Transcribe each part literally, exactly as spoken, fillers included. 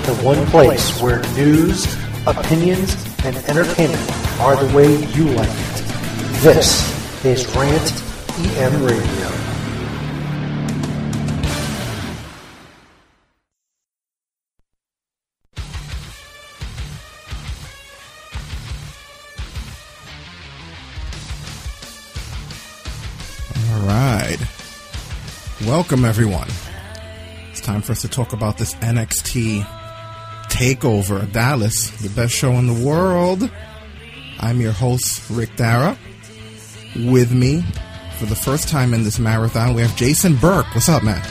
the one place where news, opinions, and entertainment are the way you like it. This is Rant E M Radio. All right. Welcome, everyone. It's time for us to talk about this N X T TakeOver Dallas, the best show in the world. I'm your host, Rick Dara. With me, for the first time in this marathon, we have Jason Burke. What's up, man?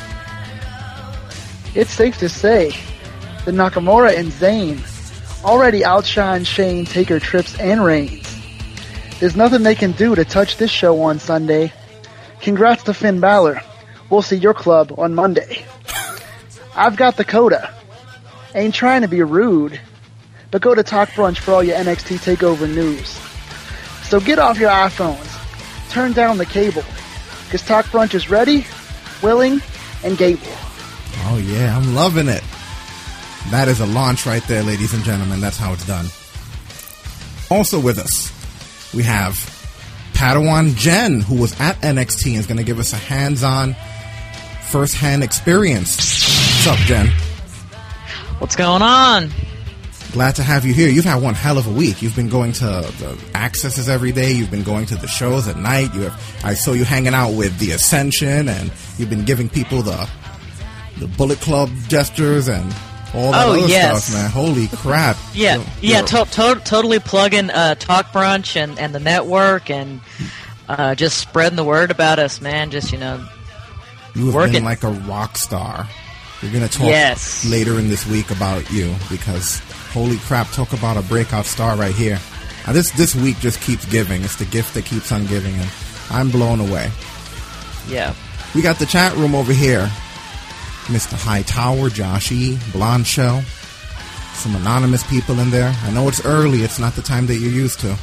It's safe to say that Nakamura and Zayn already outshine Shane, Taker, Trips, and Reigns. There's nothing they can do to touch this show on Sunday. Congrats to Finn Balor. We'll see your club on Monday. I've got the coda. Ain't trying to be rude, but go to Talk Brunch for all your N X T TakeOver news. So get off your iPhones, turn down the cable, because Talk Brunch is ready, willing, and gable. Oh, yeah, I'm loving it. That is a launch right there, ladies and gentlemen. That's how it's done. Also with us, we have Padawan Jen, who was at N X T and is going to give us a hands-on, first-hand experience. What's up, Jen? What's going on? Glad to have you here. You've had one hell of a week. You've been going to the accesses every day. You've been going to the shows at night. You have. I saw you hanging out with the Ascension, and you've been giving people the the Bullet Club gestures and all that oh, other yes. stuff, man. Holy crap. yeah, you're, yeah, you're, to- to- totally plugging uh, Talk Brunch and, and the network and uh, just spreading the word about us, man. Just, you know, you have working. been like a rock star. We're going to talk yes. later in this week about you because, holy crap, talk about a breakout star right here. Now, this, this week just keeps giving. It's the gift that keeps on giving, and I'm blown away. Yeah. We got the chat room over here. Mister Hightower, Josh E., Blonde Shell, some anonymous people in there. I know it's early. It's not the time that you're used to.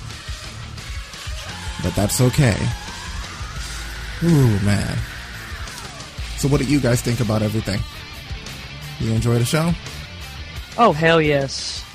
But that's okay. Ooh, man. So what do you guys think about everything? You enjoy the show? Oh, hell yes.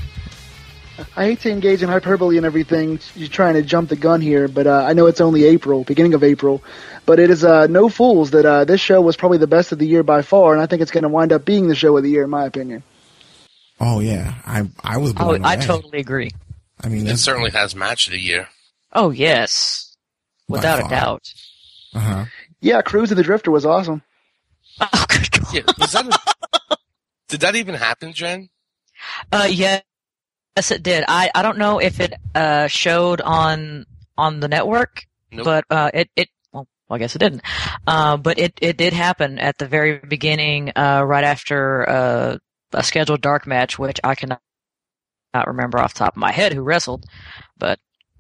I hate to engage in hyperbole and everything. You're trying to jump the gun here, but uh, I know it's only April, beginning of April. But it is uh, no fools that uh, this show was probably the best of the year by far, and I think it's going to wind up being the show of the year, in my opinion. Oh, yeah. I I was blown Oh, away. I totally agree. I mean, it certainly has match of the year. Oh, yes. Without a doubt. Uh-huh. Yeah, Cruise of the Drifter was awesome. Oh, good God. Yeah, was that a, did that even happen, Jen? Uh, yeah. Yes, it did. I, I don't know if it uh, showed on on the network, Nope. but uh, it, it well, I guess it didn't. Uh, but it, it did happen at the very beginning, uh, right after uh, a scheduled dark match, which I cannot not remember off the top of my head who wrestled. But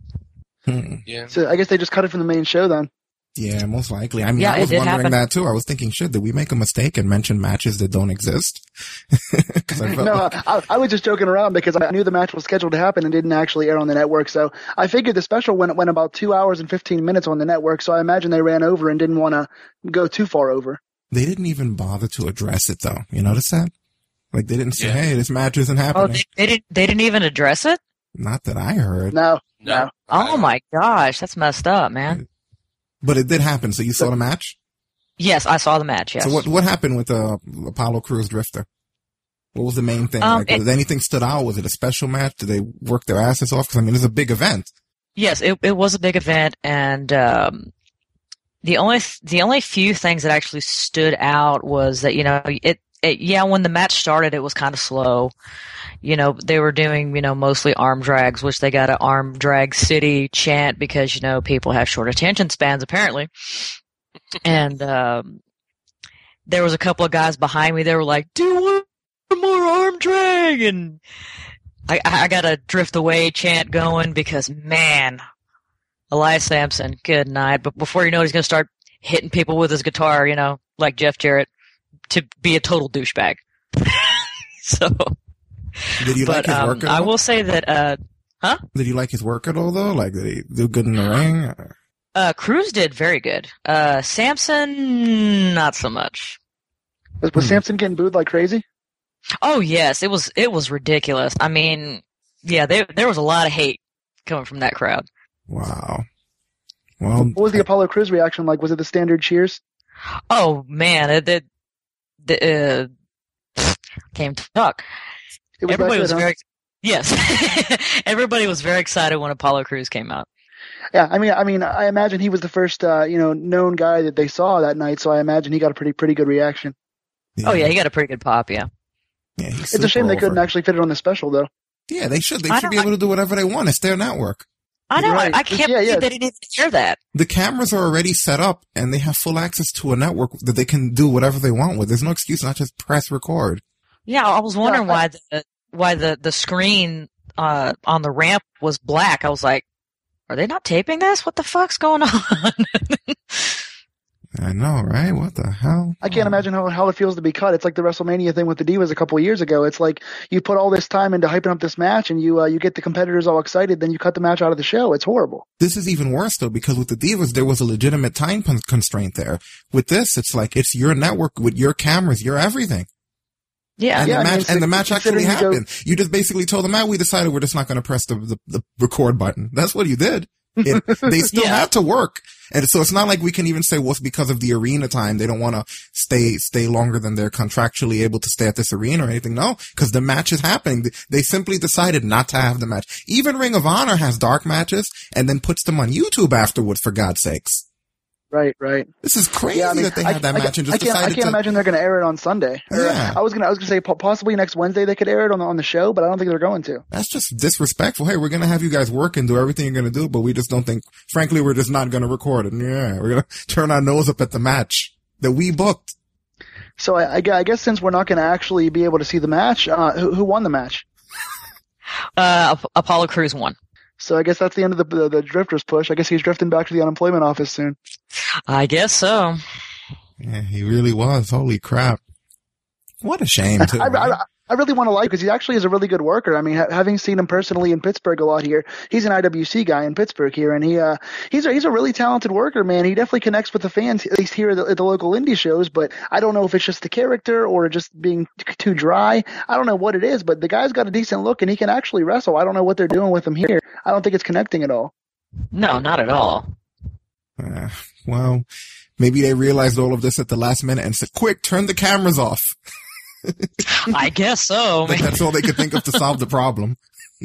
Hmm. Yeah. So I guess they just cut it from the main show then. Yeah, most likely. I mean, Yeah, I it was did wondering happen. that too. I was thinking, shit, did we make a mistake and mention matches that don't exist? 'Cause I felt No, like- I, I was just joking around because I knew the match was scheduled to happen and didn't actually air on the network. So I figured the special went, went about two hours and fifteen minutes on the network, so I imagine they ran over and didn't want to go too far over. They didn't even bother to address it, though. You notice that? Like, they didn't say, Yeah. hey, this match isn't oh, happening. they, they didn't they didn't even address it. Not that I heard. No, No. no. Oh my gosh, that's messed up, man. But it did happen. So you saw the match? Yes, I saw the match. Yes. So what what happened with uh, Apollo Crews Drifter? What was the main thing? Um, like, it- did anything stood out? Was it a special match? Did they work their asses off? Because, I mean, it's a big event. Yes, it it was a big event, and um, the only the only few things that actually stood out was that you know it, it yeah when the match started it was kind of slow. You know, they were doing, you know, mostly arm drags, which they got an arm drag city chant because, you know, people have short attention spans apparently. And um, there was a couple of guys behind me. They were like, "Do one more arm drag," and I, I got a drift away chant going because, man, Elias Sampson, good night. But before you know it, he's going to start hitting people with his guitar, you know, like Jeff Jarrett, to be a total douchebag. So, Did you like but his um, work at I all? will say that, uh, huh? Did you like his work at all, though? Like, did he do good in the ring? Uh, Cruz did very good. Uh, Samson, not so much. Was, was Hmm. Samson getting booed like crazy? Oh yes, it was it was ridiculous. I mean, yeah, there there was a lot of hate coming from that crowd. Wow. Well, what was the Apollo Crews reaction like? Was it the standard cheers? Oh man, it, it, the uh, can't talk. It was Everybody good, was huh? very yes. Everybody was very excited when Apollo Crews came out. Yeah, I mean, I mean, I imagine he was the first, uh, you know, known guy that they saw that night. So I imagine he got a pretty pretty good reaction. yeah. Oh yeah, he got a pretty good pop. Yeah. Yeah, he's It's a shame super they couldn't over. actually fit it on the special though. Yeah, they should. They I should be know, able to do whatever they want. It's their network. I know. Right. I, I can't Yeah, believe yeah. they didn't even hear that. The cameras are already set up, and they have full access to a network that they can do whatever they want with. There's no excuse not just press record. Yeah, I was wondering Yeah, I- why the why the the screen uh on the ramp was black. I was like, are they not taping this? What the fuck's going on? I know, right? What the hell? I can't Oh. imagine how, how it feels to be cut. It's like the WrestleMania thing with the Divas a couple of years ago. It's like you put all this time into hyping up this match, and you uh, you get the competitors all excited, then you cut the match out of the show. It's horrible. This is even worse though, because with the Divas, there was a legitimate time con- constraint there. With this, it's like, it's your network with your cameras, your everything. yeah. And Yeah, the I mean, match, it's and the like- match actually considering you go- happened. You just basically told them, ah, we decided we're just not going to press the, the, the record button. That's what you did. It, they still Yeah. had to work. And so it's not like we can even say, well, it's because of the arena time. They don't want to stay, stay longer than they're contractually able to stay at this arena or anything. No, because the match is happening. They simply decided not to have the match. Even Ring of Honor has dark matches and then puts them on YouTube afterwards, for God's sakes. Right, right. This is crazy Yeah, I mean, that they I, had that I, match and I just can't, I decided can't to. imagine they're going to air it on Sunday. Or, Yeah. I was going to, I was going to say po- possibly next Wednesday they could air it on the, on the show, but I don't think they're going to. That's just disrespectful. Hey, we're going to have you guys work and do everything you're going to do, but we just don't think, frankly, we're just not going to record it. Yeah, we're going to turn our nose up at the match that we booked. So I, I gu- I guess since we're not going to actually be able to see the match, uh, who, who won the match? Uh, Ap- Apollo Crews won. So I guess that's the end of the, the the drifter's push. I guess he's drifting back to the unemployment office soon. I guess so. Yeah, he really was. Holy crap. What a shame, too. I, right? I, I really want to like because he actually is a really good worker. I mean, ha- having seen him personally in Pittsburgh a lot here, he's an I W C guy in Pittsburgh here, and he uh he's a, he's a really talented worker, man. He definitely connects with the fans, at least here at the, at the local indie shows. But I don't know if it's just the character or just being t- too dry. I don't know what it is, but the guy's got a decent look and he can actually wrestle. I don't know what they're doing with him here. I don't think it's connecting at all. No, not at all. Uh, well, maybe they realized all of this at the last minute and said, quick, turn the cameras off. I guess so. But that's all they could think of to solve the problem.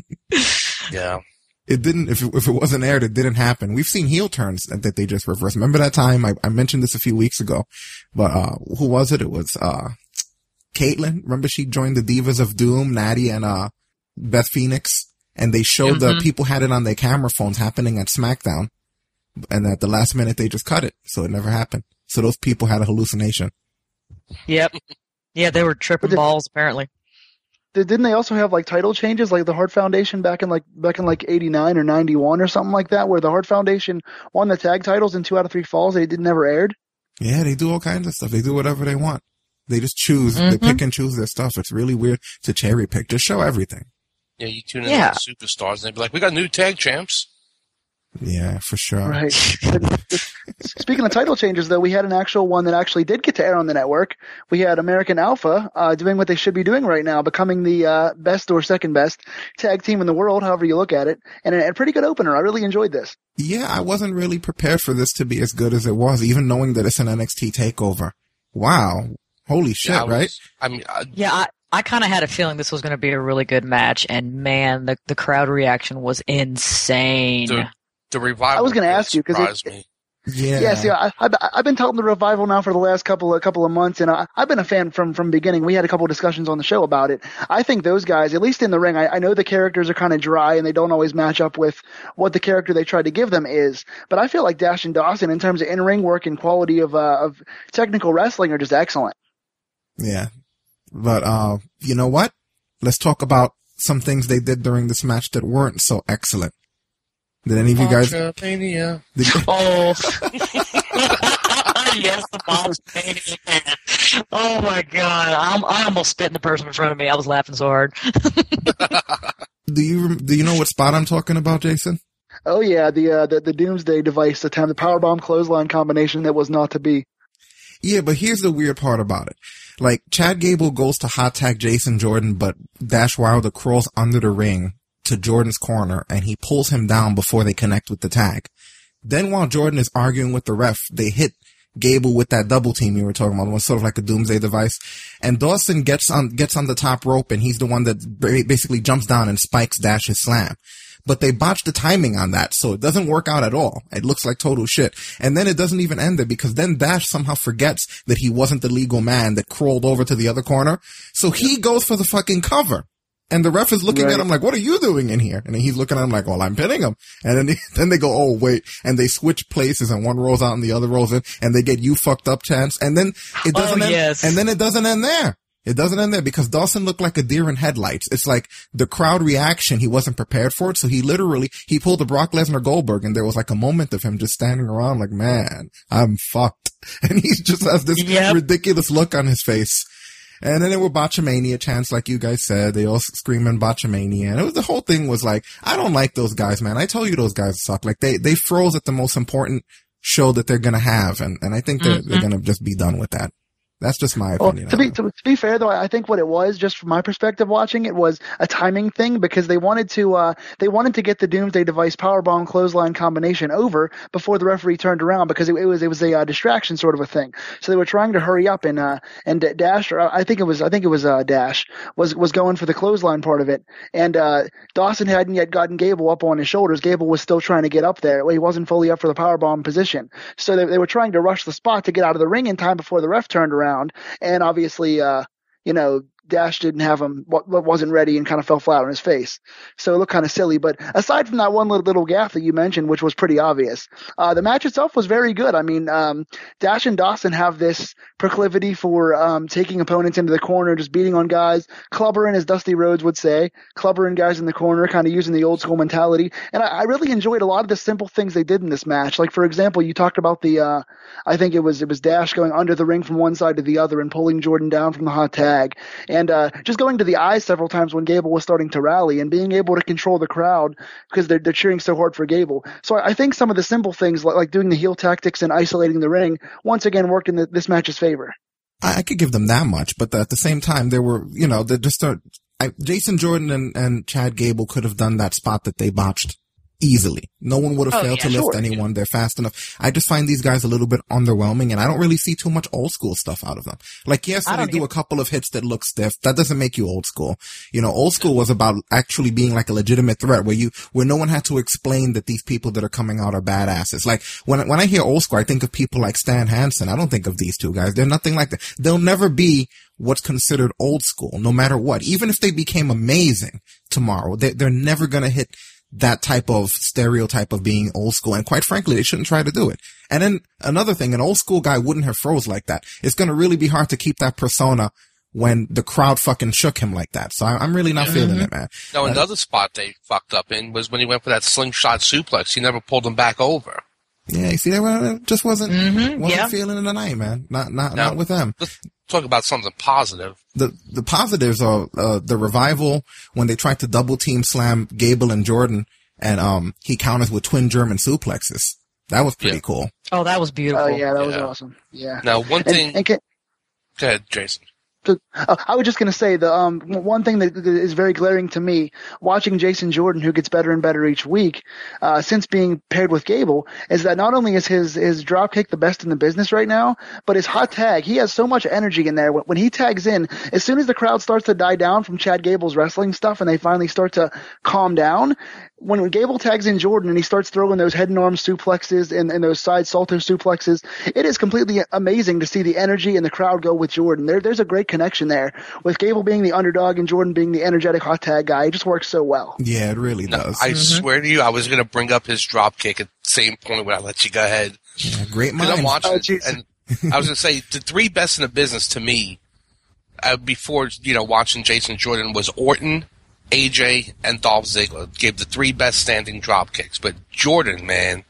Yeah. It didn't, if it, if it wasn't aired, it didn't happen. We've seen heel turns that, that they just reversed. Remember that time? I, I mentioned this a few weeks ago, but, uh, who was it? It was, uh, Caitlyn. Remember she joined the Divas of Doom, Natty and, uh, Beth Phoenix, and they showed the Mhm. people had it on their camera phones happening at SmackDown. And at the last minute, they just cut it. So it never happened. So those people had a hallucination. Yep. Yeah, they were tripping But the- balls apparently. Did- Didn't they also have like title changes, like the Hart Foundation back in like back in like eighty-nine or ninety-one or something like that, where the Hart Foundation won the tag titles in two out of three falls? They did never aired. Yeah, they do all kinds of stuff. They do whatever they want. They just choose, they Mhm. pick and choose their stuff. It's really weird to cherry pick. Just show everything. Yeah, you tune in Yeah. to the superstars and they'd be like, we got new tag champs. Yeah, for sure. Right. Speaking of title changes, though, we had an actual one that actually did get to air on the network. We had American Alpha uh, doing what they should be doing right now, becoming the uh, best or second best tag team in the world, however you look at it, and a, a pretty good opener. I really enjoyed this. Yeah, I wasn't really prepared for this to be as good as it was, even knowing that it's an N X T takeover. Wow. Holy shit, Yeah, I was- right? I mean, I, Yeah, I, I kind of had a feeling this was going to be a really good match, and man, the the crowd reaction was insane. the, the revival I was gonna ask you, 'cause it- surprised me. Yeah. Yeah, see, I, I, I've been telling the revival now for the last couple of couple of months, and I, I've been a fan from from beginning. We had a couple of discussions on the show about it. I think those guys, at least in the ring, I, I know the characters are kind of dry and they don't always match up with what the character they tried to give them is. But I feel like Dash and Dawson, in terms of in ring work and quality of uh, of technical wrestling, are just excellent. Yeah. But, uh, you know what? Let's talk about some things they did during this match that weren't so excellent. Did any of you guys? Ultramania. Did, Oh, yes, the boss maniac. Oh my god, I'm, I almost spit in the person in front of me. I was laughing so hard. do you do you know what spot I'm talking about, Jason? Oh yeah, the uh, the, the Doomsday device attempt, the powerbomb clothesline combination that was not to be. Yeah, but here's the weird part about it. Like, Chad Gable goes to hot tag Jason Jordan, but Dash Wilder crawls under the ring to Jordan's corner, and he pulls him down before they connect with the tag. Then while Jordan is arguing with the ref, they hit Gable with that double team you were talking about. It was sort of like a doomsday device. And Dawson gets on, gets on the top rope, and he's the one that basically jumps down and spikes Dash's slam. But they botched the timing on that, so it doesn't work out at all. It looks like total shit. And then it doesn't even end there, because then Dash somehow forgets that he wasn't the legal man that crawled over to the other corner. So he goes for the fucking cover. And the ref is looking right. at him like, what are you doing in here? And then he's looking at him like, well, I'm pinning him. And then they, then they go, oh, wait. And they switch places, and one rolls out and the other rolls in, and they get you fucked up chance. And then it doesn't oh, end, yes. and then it doesn't end there. It doesn't end there, because Dawson looked like a deer in headlights. It's like the crowd reaction, he wasn't prepared for it. So he literally, he pulled the Brock Lesnar Goldberg, and there was like a moment of him just standing around like, man, I'm fucked. And he just has this yep. ridiculous look on his face. And then there were Botchamania chants, like you guys said. They all screaming Botchamania. And it was, the whole thing was like, I don't like those guys, man. I told you those guys suck. Like, they, they froze at the most important show that they're gonna have. And, and I think they're, mm-hmm. they're gonna just be done with that. That's just my opinion. Well, to be to, to be fair, though, I think what it was, just from my perspective watching it, was a timing thing, because they wanted to uh, they wanted to get the Doomsday Device powerbomb clothesline combination over before the referee turned around, because it, it was it was a uh, distraction sort of a thing. So they were trying to hurry up, and uh, and Dash, or I think it was I think it was uh, Dash was was going for the clothesline part of it, and uh, Dawson hadn't yet gotten Gable up on his shoulders. Gable was still trying to get up there. He wasn't fully up for the powerbomb position, so they, they were trying to rush the spot to get out of the ring in time before the ref turned around. And obviously, uh, you know, Dash didn't have him, wasn't ready, and kind of fell flat on his face. So it looked kind of silly. But aside from that one little, little gaffe that you mentioned, which was pretty obvious, uh, the match itself was very good. I mean, um, Dash and Dawson have this proclivity for um, taking opponents into the corner, just beating on guys, clubbering, as Dusty Rhodes would say, clubbering guys in the corner, kind of using the old school mentality. And I, I really enjoyed a lot of the simple things they did in this match. Like, for example, you talked about the, uh, I think it was it was Dash going under the ring from one side to the other and pulling Jordan down from the hot tag. And uh, just going to the eyes several times when Gable was starting to rally, and being able to control the crowd because they're, they're cheering so hard for Gable. So I, I think some of the simple things, like, like doing the heel tactics and isolating the ring, once again worked in the, this match's favor. I, I could give them that much, but at the same time, there were, you know, they just start. I, Jason Jordan and, and Chad Gable could have done that spot that they botched easily. No one would have oh, failed yeah, to lift sure. anyone. They're fast enough. I just find these guys a little bit underwhelming, and I don't really see too much old school stuff out of them. Like, yes, they do even... a couple of hits that look stiff. That doesn't make you old school. You know, old school was about actually being like a legitimate threat, where you, where no one had to explain that these people that are coming out are badasses. Like, when, when I hear old school, I think of people like Stan Hansen. I don't think of these two guys. They're nothing like that. They'll never be what's considered old school, no matter what. Even if they became amazing tomorrow, they, they're never gonna hit that type of stereotype of being old school. And quite frankly, they shouldn't try to do it. And then another thing, an old school guy wouldn't have froze like that. It's going to really be hard to keep that persona when the crowd fucking shook him like that. So I'm really not mm-hmm. feeling it, man. Now, uh, another spot they fucked up in was when he went for that slingshot suplex. He never pulled him back over. Yeah, you see that? Just wasn't, mm-hmm. wasn't yeah. feeling it tonight, man. Not, not, now, not with them. Let's talk about something positive. The, the positives are, uh, the revival when they tried to double team slam Gable and Jordan, and, um, he counters with twin German suplexes. That was pretty yeah. cool. Oh, that was beautiful. Oh, yeah, that was yeah. awesome. Yeah. Now, one thing. And, and can, go ahead, Jason. Uh, I was just going to say the um one thing that is very glaring to me watching Jason Jordan, who gets better and better each week uh, since being paired with Gable, is that not only is his his drop kick the best in the business right now, but his hot tag, he has so much energy in there. When he tags in, as soon as the crowd starts to die down from Chad Gable's wrestling stuff and they finally start to calm down, when Gable tags in Jordan and he starts throwing those head and arm suplexes and, and those side salto suplexes, it is completely amazing to see the energy and the crowd go with Jordan. There, there's a great connection there with Gable being the underdog and Jordan being the energetic hot tag guy. It just works so well. Yeah, it really no, does. I mm-hmm. swear to you, I was going to bring up his drop kick at the same point when I let you go ahead. Yeah, great mind. I'm watching, oh, and I was going to say the three best in the business to me uh, before you know watching Jason Jordan was Orton, A J, and Dolph Ziggler. Gave the three best standing drop kicks. But Jordan, man,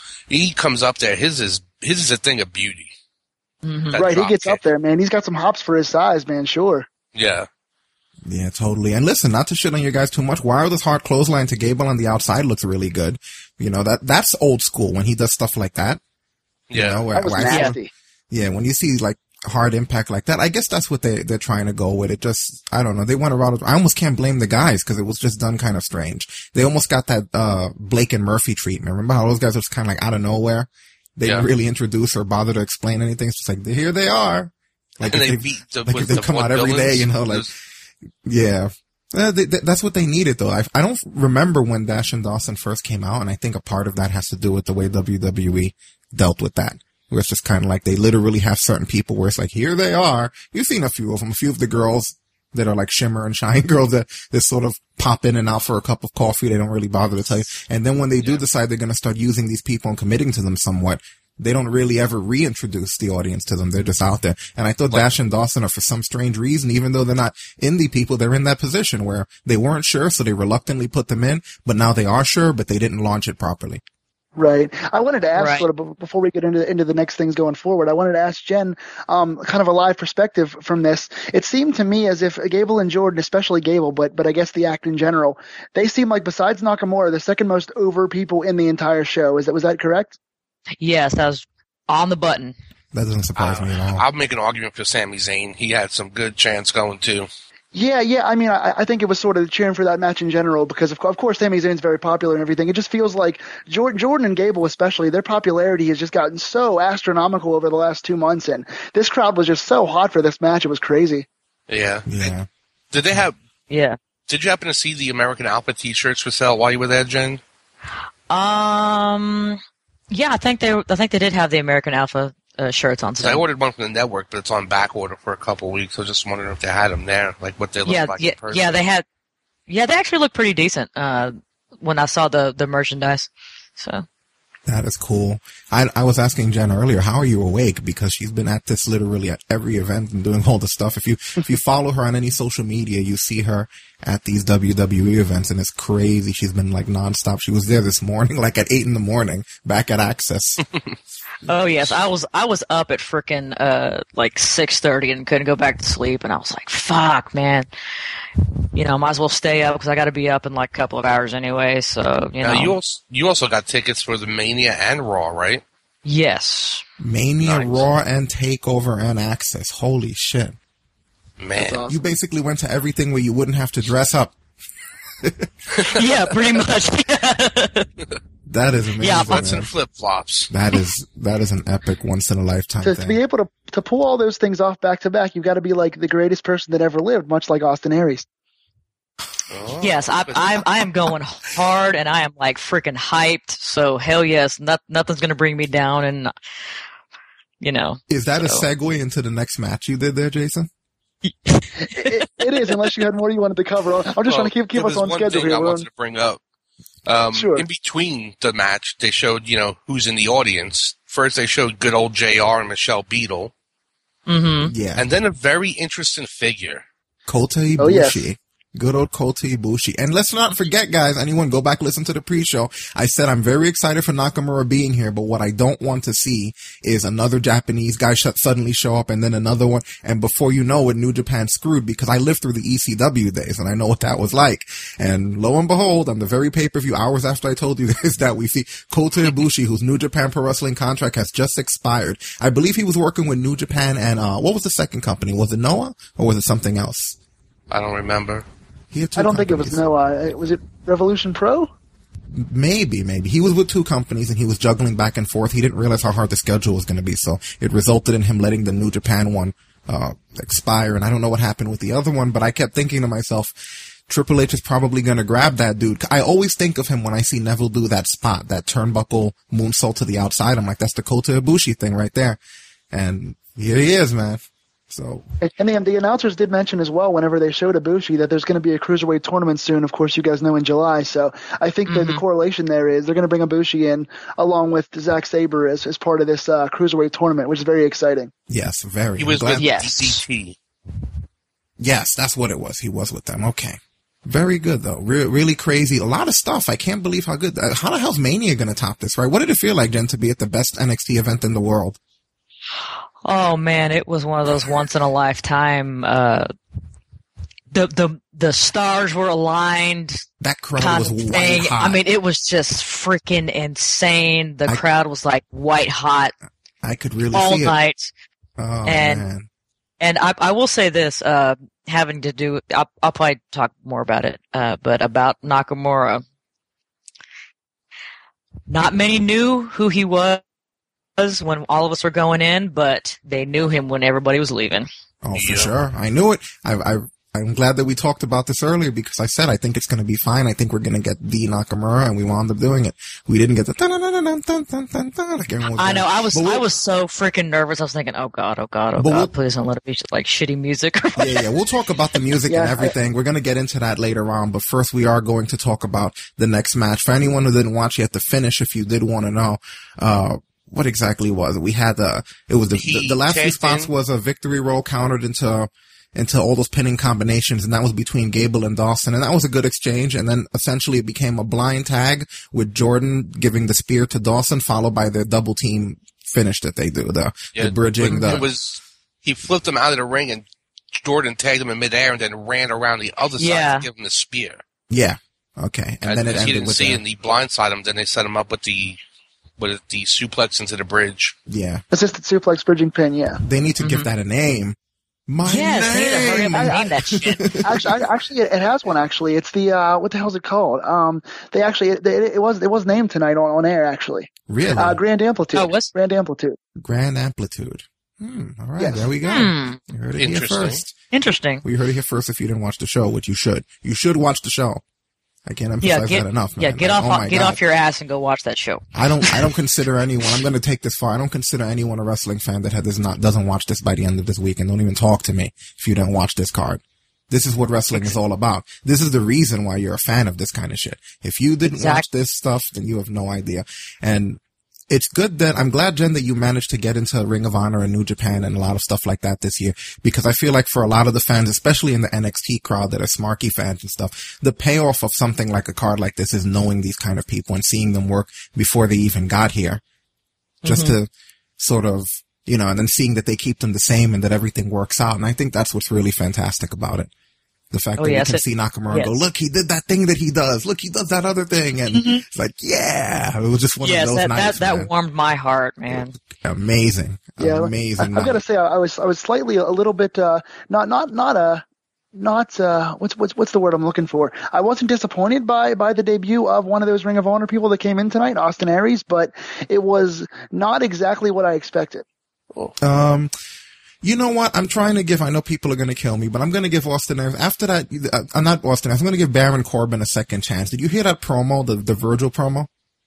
he comes up there. His is his is a thing of beauty. Mm-hmm. Right, he gets kick. up there, man. He's got some hops for his size, man. Sure. Yeah. Yeah, totally. And listen, not to shit on you guys too much. Wireless hard clothesline to Gable on the outside looks really good. You know, that that's old school when he does stuff like that. Yeah. You know, where, that was where nasty. I, yeah, when you see like hard impact like that. I guess that's what they, they're trying to go with. It just, I don't know. They went around, I almost can't blame the guys because it was just done kind of strange. They almost got that, uh, Blake and Murphy treatment. Remember how those guys were just kind of like out of nowhere? They yeah. didn't really introduce or bother to explain anything. It's just like, here they are. Like, and if they, they, beat the, like if they the come out every day, you know, like, yeah. Uh, they, they, that's what they needed, though. I, I don't remember when Dash and Dawson first came out, and I think a part of that has to do with the way W W E dealt with that. Where it's just kind of like they literally have certain people where it's like, here they are. You've seen a few of them, a few of the girls that are like Shimmer and Shine girls that, that sort of pop in and out for a cup of coffee. They don't really bother to tell you. And then when they do yeah. decide they're going to start using these people and committing to them somewhat, they don't really ever reintroduce the audience to them. They're just out there. And I thought like, Dash and Dawson are, for some strange reason, even though they're not indie people, they're in that position where they weren't sure, so they reluctantly put them in, but now they are sure, but they didn't launch it properly. Right. I wanted to ask, right. sort of, before we get into into the next things going forward, I wanted to ask Jen, um, kind of a live perspective from this. It seemed to me as if Gable and Jordan, especially Gable, but but I guess the act in general, they seem like, besides Nakamura, the second most over people in the entire show. Is that was that correct? Yes, that was on the button. That doesn't surprise uh, me at all. I'll make an argument for Sami Zayn. He had some good chance going too. Yeah, yeah. I mean, I, I think it was sort of cheering for that match in general because, of, of course, Sami Zayn's very popular and everything. It just feels like Jordan, Jordan and Gable especially, their popularity has just gotten so astronomical over the last two months, and this crowd was just so hot for this match. It was crazy. Yeah. Yeah. Did they have... Yeah. Did you happen to see the American Alpha T-shirts for sale while you were there, Jen? Um... Yeah, I think they I think they did have the American Alpha uh, shirts on sale. I ordered one from the network, but it's on back order for a couple of weeks. I was just wondering if they had them there, like what they look yeah, like yeah, in person. Yeah, they had. Yeah, they actually look pretty decent uh, when I saw the, the merchandise. So that is cool. I I was asking Jen earlier, how are you awake? Because she's been at this literally at every event and doing all the stuff. If you if you follow her on any social media, you see her at these W W E events, and it's crazy. She's been like nonstop. She was there this morning, like at eight in the morning, back at Access. Oh yes, I was I was up at frickin' uh like six thirty and couldn't go back to sleep, and I was like, "Fuck, man." You know, might as well stay up because I got to be up in like a couple of hours anyway. So you know, now, you also you also got tickets for the Mania and Raw, right? Yes, Mania, nice. Raw, and Takeover and Access. Holy shit! Man, awesome. You basically went to everything where you wouldn't have to dress up. Yeah, pretty much. That is amazing. Yeah, butts and flip flops. That is that is an epic once in a lifetime To, thing. to be able to to pull all those things off back to back, you've got to be like the greatest person that ever lived, much like Austin Aries. Oh, Yes, I, I, I am going hard, and I am like freaking hyped. So hell yes, not, nothing's gonna bring me down, and you know. Is that so. a segue into the next match you did there, Jason? it, it is, unless you had more you wanted to cover. I'm just well, trying to keep keep there us was on one schedule thing here. I We're wanted on- to bring up. Um, Sure. In between the match, they showed, you know, who's in the audience. First, they showed good old J R and Michelle Beadle. Mm-hmm. Yeah. And then a very interesting figure. Kota Ibushi. Oh, yes. Good old Kota Ibushi. And let's not forget, guys, anyone go back, listen to the pre-show. I said I'm very excited for Nakamura being here, but what I don't want to see is another Japanese guy sh- suddenly show up and then another one. And before you know it, New Japan screwed, because I lived through the E C W days and I know what that was like. And lo and behold, on the very pay-per-view hours after I told you this, that we see Kota Ibushi, whose New Japan Pro Wrestling contract has just expired. I believe he was working with New Japan and, uh, what was the second company? Was it Noah or was it something else? I don't remember. He had two I don't think it was companies. Noah. Was it Revolution Pro? Maybe, maybe. He was with two companies and he was juggling back and forth. He didn't realize how hard the schedule was going to be, so it resulted in him letting the New Japan one uh expire, and I don't know what happened with the other one, but I kept thinking to myself, Triple H is probably going to grab that dude. I always think of him when I see Neville do that spot, that turnbuckle moonsault to the outside. I'm like, that's the Kota Ibushi thing right there. And here he is, man. So, And the, the announcers did mention as well, whenever they showed Ibushi, that there's going to be a cruiserweight tournament soon. Of course, you guys know in July. So I think Mm-hmm. that the correlation there is they're going to bring Ibushi in along with Zack Sabre as, as part of this uh, cruiserweight tournament, which is very exciting. yes, very. He was I'm glad- with Yes. D D T. Yes, that's what it was. He was with them. Okay. Very good, though. Re- really crazy. A lot of stuff. I can't believe how good. Uh, how the hell's Mania going to top this, right? What did it feel like, Jen, to be at the best N X T event in the world? Oh man, it was one of those once in a lifetime. Uh, the the the stars were aligned. That crowd Kind was of white thing. hot. I mean, it was just freaking insane. The I- crowd was like white hot I could really all see it. night. Oh, and man. and I, I will say this, uh, having to do, I'll, I'll probably talk more about it, uh, but about Nakamura. Not many knew who he was when all of us were going in, but they knew him when everybody was leaving. Oh, for Yeah. sure. I knew it. I, I, I'm glad that we talked about this earlier because I said I think it's going to be fine. I think we're going to get the Nakamura, and we wound up doing it. We didn't get the dun dun dun dun dun dun dun dun like everyone was I doing. know. I was But we'll- I was so freaking nervous. I was thinking, oh god, oh god, oh But god, we'll- please don't let it be like shitty music. Yeah, yeah. We'll talk about the music Yeah, and everything. We're going to get into that later on. But first, we are going to talk about the next match. For anyone who didn't watch yet, the finish, if you did want to know, uh, what exactly was it? We had the, it was the, the, the last He response tagged in. was a victory roll countered into, into all those pinning combinations. And that was between Gable and Dawson. And that was a good exchange. And then essentially it became a blind tag with Jordan giving the spear to Dawson, followed by the double team finish that they do. The, Yeah, the bridging, when the, it was he flipped him out of the ring and Jordan tagged him in midair and then ran around the other side Yeah. to give him the spear. yeah. Okay. And, And, then it he ended didn't with see the, it and he blindsided him. Then they set him up with the with the suplex into the bridge. yeah. Assisted suplex bridging pin, yeah. They need to give that a name. My Yes, they need to hurry up name. and name that shit. Actually, I, actually, it, it has one. Actually, it's the uh, what the hell is it called? Um, they actually it, it, it was it was named tonight on, on air. Actually, Really? uh, Grand Amplitude. Oh, what's- Grand Amplitude? Grand Amplitude. Hmm. All right. Yes. There we go. Hmm. You heard it here Interesting. first. Interesting. We heard it here first if you didn't watch the show, which you should. You should watch the show. I can't emphasize Yeah, get that enough, man. yeah, get Like, off oh my get God. off your ass and go watch that show. I don't, I don't consider anyone, I'm going to take this far. I don't consider anyone a wrestling fan that does not, doesn't watch this by the end of this week, and don't even talk to me if you don't watch this card. This is what wrestling is all about. This is the reason why you're a fan of this kind of shit. If you didn't watch Exactly. this stuff, then you have no idea. And it's good that, I'm glad, Jen, that you managed to get into Ring of Honor and New Japan and a lot of stuff like that this year, because I feel like for a lot of the fans, especially in the N X T crowd that are Smarky fans and stuff, the payoff of something like a card like this is knowing these kind of people and seeing them work before they even got here. Just Mm-hmm. to sort of, you know, and then seeing that they keep them the same and that everything works out. And I think that's what's really fantastic about it. The fact Oh, that yes, we can it- see Nakamura yes. go, look, he did that thing that he does. Look, he does that other thing. And it's like, yeah, it was just one Yes, of those that nights, that, man. that warmed my heart, man. Amazing. Yeah, Amazing. I, I've got to night. say, I, I was I was slightly a little bit uh, not not not a not uh, what's what's what's the word I'm looking for? I wasn't disappointed by by the debut of one of those Ring of Honor people that came in tonight, Austin Aries, but it was not exactly what I expected. Um, you know what? I'm trying to give, I know people are going to kill me, but I'm going to give Austin, after that, uh, I'm not Austin, I'm going to give Baron Corbin a second chance. Did you hear that promo, the, the Virgil promo?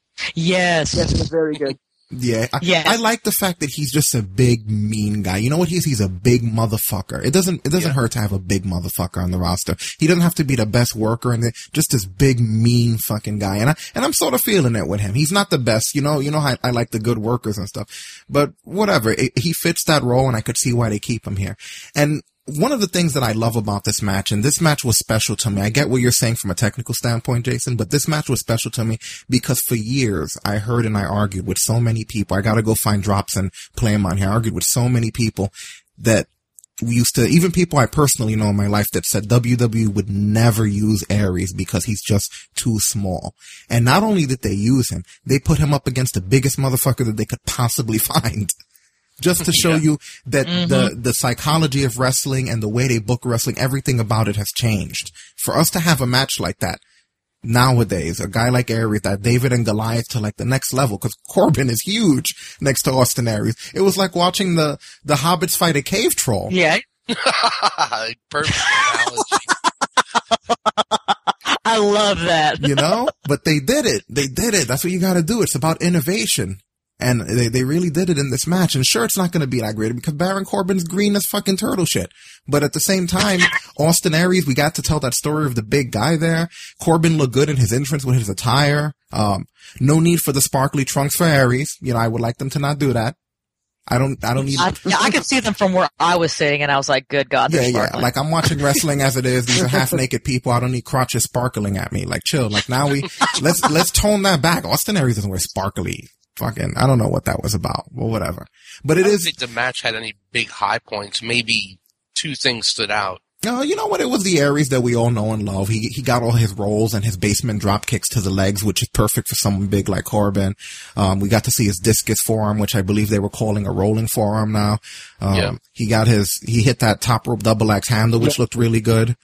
Yes. Yes, it was very good. Yeah. I, Yes. I like the fact that he's just a big, mean guy. You know what he is? He's a big motherfucker. It doesn't, it doesn't hurt to have a big motherfucker on the roster. He doesn't have to be the best worker and just this big, mean fucking guy. And I, and I'm sort of feeling it with him. He's not the best, you know, you know how I, I like the good workers and stuff, but whatever. It, he fits that role and I could see why they keep him here. And one of the things that I love about this match, and this match was special to me, I get what you're saying from a technical standpoint, Jason, but this match was special to me because for years I heard and I argued with so many people. I gotta go find drops and play them on here. I argued with so many people that we used to, even people I personally know in my life that said W W E would never use Aries because he's just too small. And not only did they use him, they put him up against the biggest motherfucker that they could possibly find. Just to show Yeah. you that the, the psychology of wrestling and the way they book wrestling, everything about it has changed. For us to have a match like that nowadays, a guy like Aries, that David and Goliath to like the next level, because Corbin is huge next to Austin Aries. It was like watching the, the Hobbits fight a cave troll. Yeah. Perfect analogy. I love that. You know? But they did it. They did it. That's what you gotta do. It's about innovation. And they, they really did it in this match. And sure, it's not going to be that great because Baron Corbin's green as fucking turtle shit. But at the same time, Austin Aries, we got to tell that story of the big guy there. Corbin looked good in his entrance with his attire. Um, no need for the sparkly trunks for Aries. You know, I would like them to not do that. I don't, I don't need. I, yeah, I could see them from where I was sitting, and I was like, "Good God, Yeah, they're yeah. sparkling." Like I'm watching wrestling as it is. These are half naked people. I don't need crotches sparkling at me. Like chill. Like now we, let's, let's tone that back. Austin Aries doesn't wear sparkly. Fucking, I don't know what that was about. Well, whatever. But it I don't is, think the match had any big high points. Maybe two things stood out. Uh, you know what? It was the Aries that we all know and love. He he got all his rolls and his basement drop kicks to the legs, which is perfect for someone big like Corbin. Um, we got to see his discus forearm, which I believe they were calling a rolling forearm now. Um, yeah. He got his, he hit that top rope double axe handle, which yeah. looked really good.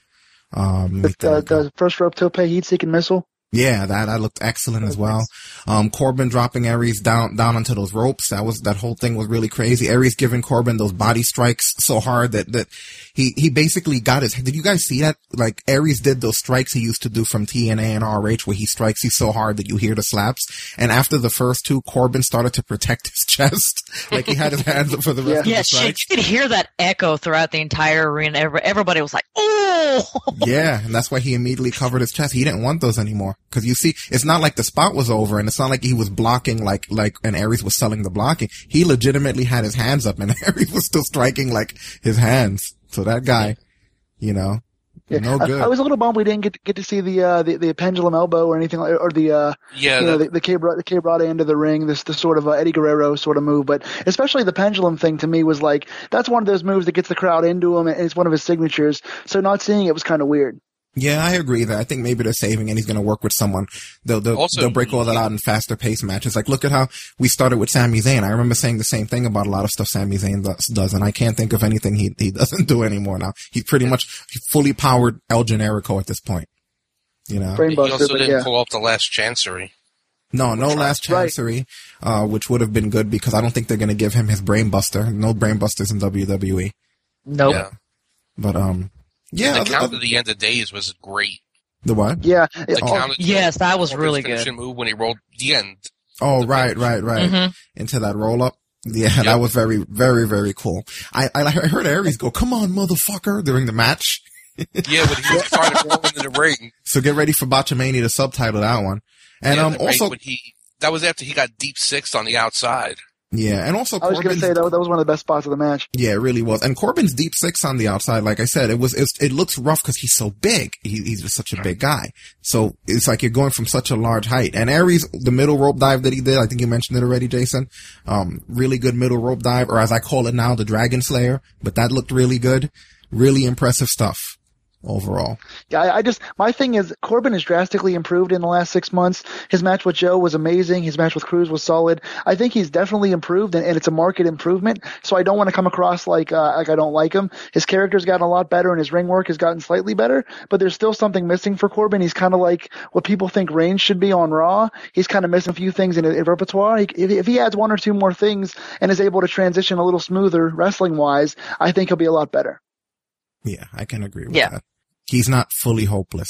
Um, the, uh, the first rope tope heat seeking missile. Yeah, that, that looked excellent as well. Um, Corbin dropping Aries down, down onto those ropes. That was, that whole thing was really crazy. Aries giving Corbin those body strikes so hard that, that he, he basically got his, did you guys see that? Like, Aries did those strikes he used to do from T N A and R H where he strikes you so hard that you hear the slaps. And after the first two, Corbin started to protect his chest. Like he had his hands up for the rest yeah. of yeah, the strikes. You could hear that echo throughout the entire arena. Everybody was like, oh! Yeah, and that's why he immediately covered his chest. He didn't want those anymore. Cause you see, it's not like the spot was over and it's not like he was blocking like, like, and Aries was selling the blocking. He legitimately had his hands up and Aries was still striking like his hands. So that guy, you know, yeah. no good. I, I was a little bummed we didn't get to, get to see the, uh, the, the pendulum elbow or anything like, or the, uh, yeah, you know, the, the Cabrada, the Cabrada end of the ring, this, the sort of uh, Eddie Guerrero sort of move, but especially the pendulum thing to me was like, that's one of those moves that gets the crowd into him and it's one of his signatures. So not seeing it was kind of weird. Yeah, I agree that I think maybe they're saving and he's going to work with someone. They'll, they'll, also, they'll break all that out in faster paced matches. Like, look at how we started with Sami Zayn. I remember saying the same thing about a lot of stuff Sami Zayn does, does and I can't think of anything he, he doesn't do anymore now. He's pretty much fully powered El Generico at this point. You know? He also didn't yeah. pull off the last Chancery. No, no last Chancery, right. uh, which would have been good because I don't think they're going to give him his Brainbuster. No Brainbusters in W W E. Nope. Yeah. But, um, yeah. And the other, count other, at the end of days was great. The what? Yeah. The oh, count yes, that was really good. Move when he rolled the end. Oh, right, right, right. Mm-hmm. Into that roll up. Yeah, yep. That was very, very, very cool. I, I, I heard Aries go, "Come on, motherfucker," during the match. Yeah, when he was trying to roll into the ring. So get ready for Botchamania to subtitle that one. And yeah, um, also when he that was after he got deep six on the outside. Yeah, and also I was going to say that, that was one of the best spots of the match. Yeah, it really was. And Corbin's deep six on the outside, like I said, it was it, it looks rough because he's so big. He, he's just such a big guy. So it's like you're going from such a large height. And Aries, the middle rope dive that he did, I think you mentioned it already, Jason. Um, really good middle rope dive, or as I call it now, the Dragon Slayer. But that looked really good. Really impressive stuff. Overall. Yeah, I, I just, my thing is Corbin has drastically improved in the last six months. His match with Joe was amazing. His match with Cruz was solid. I think he's definitely improved and, and it's a market improvement. So I don't want to come across like, uh, like I don't like him. His character's gotten a lot better and his ring work has gotten slightly better, but there's still something missing for Corbin. He's kind of like what people think Reigns should be on Raw. He's kind of missing a few things in his repertoire. He, if, if he adds one or two more things and is able to transition a little smoother wrestling wise, I think he'll be a lot better. Yeah, I can agree with yeah. that. He's not fully hopeless.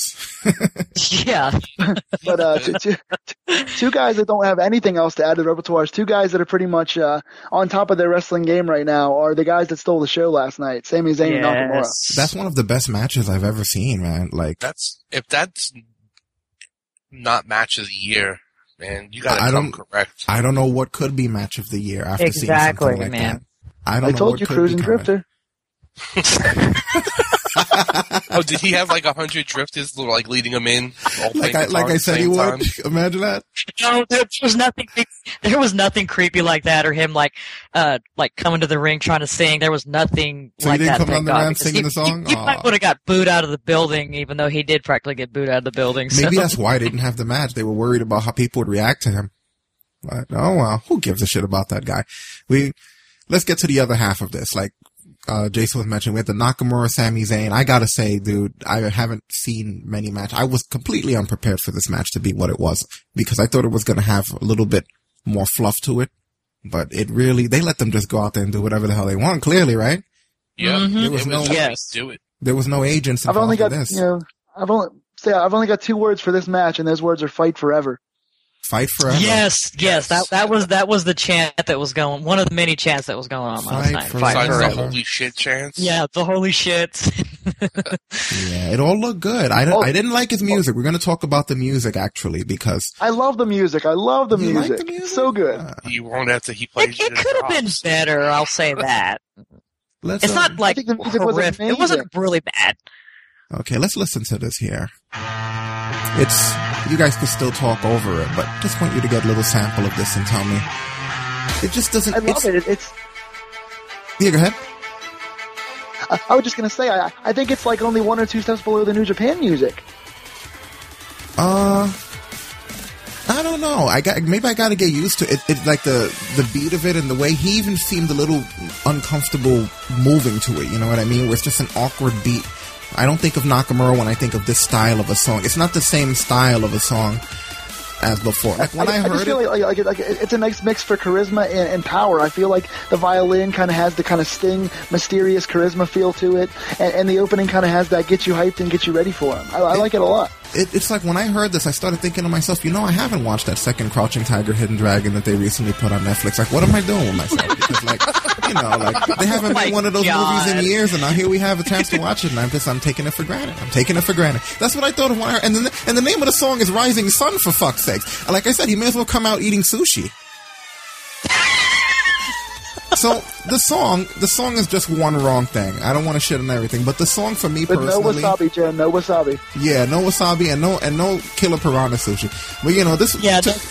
yeah. But uh, two, two, two guys that don't have anything else to add to the repertoire, two guys that are pretty much uh, on top of their wrestling game right now are the guys that stole the show last night, Sami Zayn yes. and Nakamura. That's one of the best matches I've ever seen, man. Like that's if that's not match of the year, man, you got to I come don't, correct. I don't know what could be match of the year after exactly, seeing something like man. that. I don't I know told what you, could Cruz be and coming. Drifter. Oh, did he have like a hundred drifters like leading him in? All Like I, like I said he would. Imagine that. No, there was nothing. There was nothing creepy like that, or him like, uh, like coming to the ring trying to sing. There was nothing So like he didn't that. come on the God, ramp because singing he, the song? He, he might Aw. would have got booed out of the building, even though he did practically get booed out of the building. So. Maybe that's why they didn't have the match. They were worried about how people would react to him. But oh well, who gives a shit about that guy? We let's get to the other half of this. Like uh Jason was mentioning, we had the Nakamura Sami Zayn. I gotta say, dude, I haven't seen many matches. I was completely unprepared for this match to be what it was because I thought it was gonna have a little bit more fluff to it. But it really, they let them just go out there and do whatever the hell they want. Clearly, right? Yeah, Mm-hmm. There was it no was yes. do it. There was no agents I've involved only in got this. you know I've only say I've only got two words for this match, and those words are fight forever. Fight forever. Yes, yes, that that was that was the chant that was going. One of the many chants that was going on last Fight night. forever. Fight Besides forever. the holy shit chance. Yeah, the holy shit. Yeah, it all looked good. I didn't, Oh. I didn't like his music. We're going to talk about the music actually because I love the music. I love the You like music. the music? So good. Uh, He won't have to. He plays. It, it could have been better. I'll say that. let's, It's uh, not like think the music was horrific. It wasn't really bad. okay, let's listen to this here. It's, you guys could still talk over it, but just want you to get a little sample of this and tell me. It just doesn't, I love it's, it. It's yeah, go ahead. I, I was just gonna say, I, I think it's like only one or two steps below the New Japan music. Uh, I don't know. I got maybe I got to get used to it. It like the the beat of it and the way he even seemed a little uncomfortable moving to it. You know what I mean? Where it's just an awkward beat. I don't think of Nakamura when I think of this style of a song. It's not the same style of a song as before. Like when I, I heard I just feel it, like, like, like it's a nice mix for charisma and, and power. I feel like the violin kind of has the kind of sting, mysterious charisma feel to it, and, and the opening kind of has that get you hyped and get you ready for him. I, I like it a lot. It, it's like when I heard this, I started thinking to myself, you know, I haven't watched that second Crouching Tiger, Hidden Dragon that they recently put on Netflix. Like, what am I doing with myself? Because, like, you know, like they haven't made one of those God. movies in years, and now here we have a chance to watch it, and I'm just, I'm taking it for granted. I'm taking it for granted. That's what I thought of when I heard. And the, and the name of the song is Rising Sun, for fuck's sakes. Like I said, he may as well come out eating sushi. So the song, the song is just one wrong thing. I don't want to shit on everything, but the song for me But personally, no wasabi, Jen. No wasabi. yeah, no wasabi and no and no killer piranha sushi. But you know this, Yeah, to,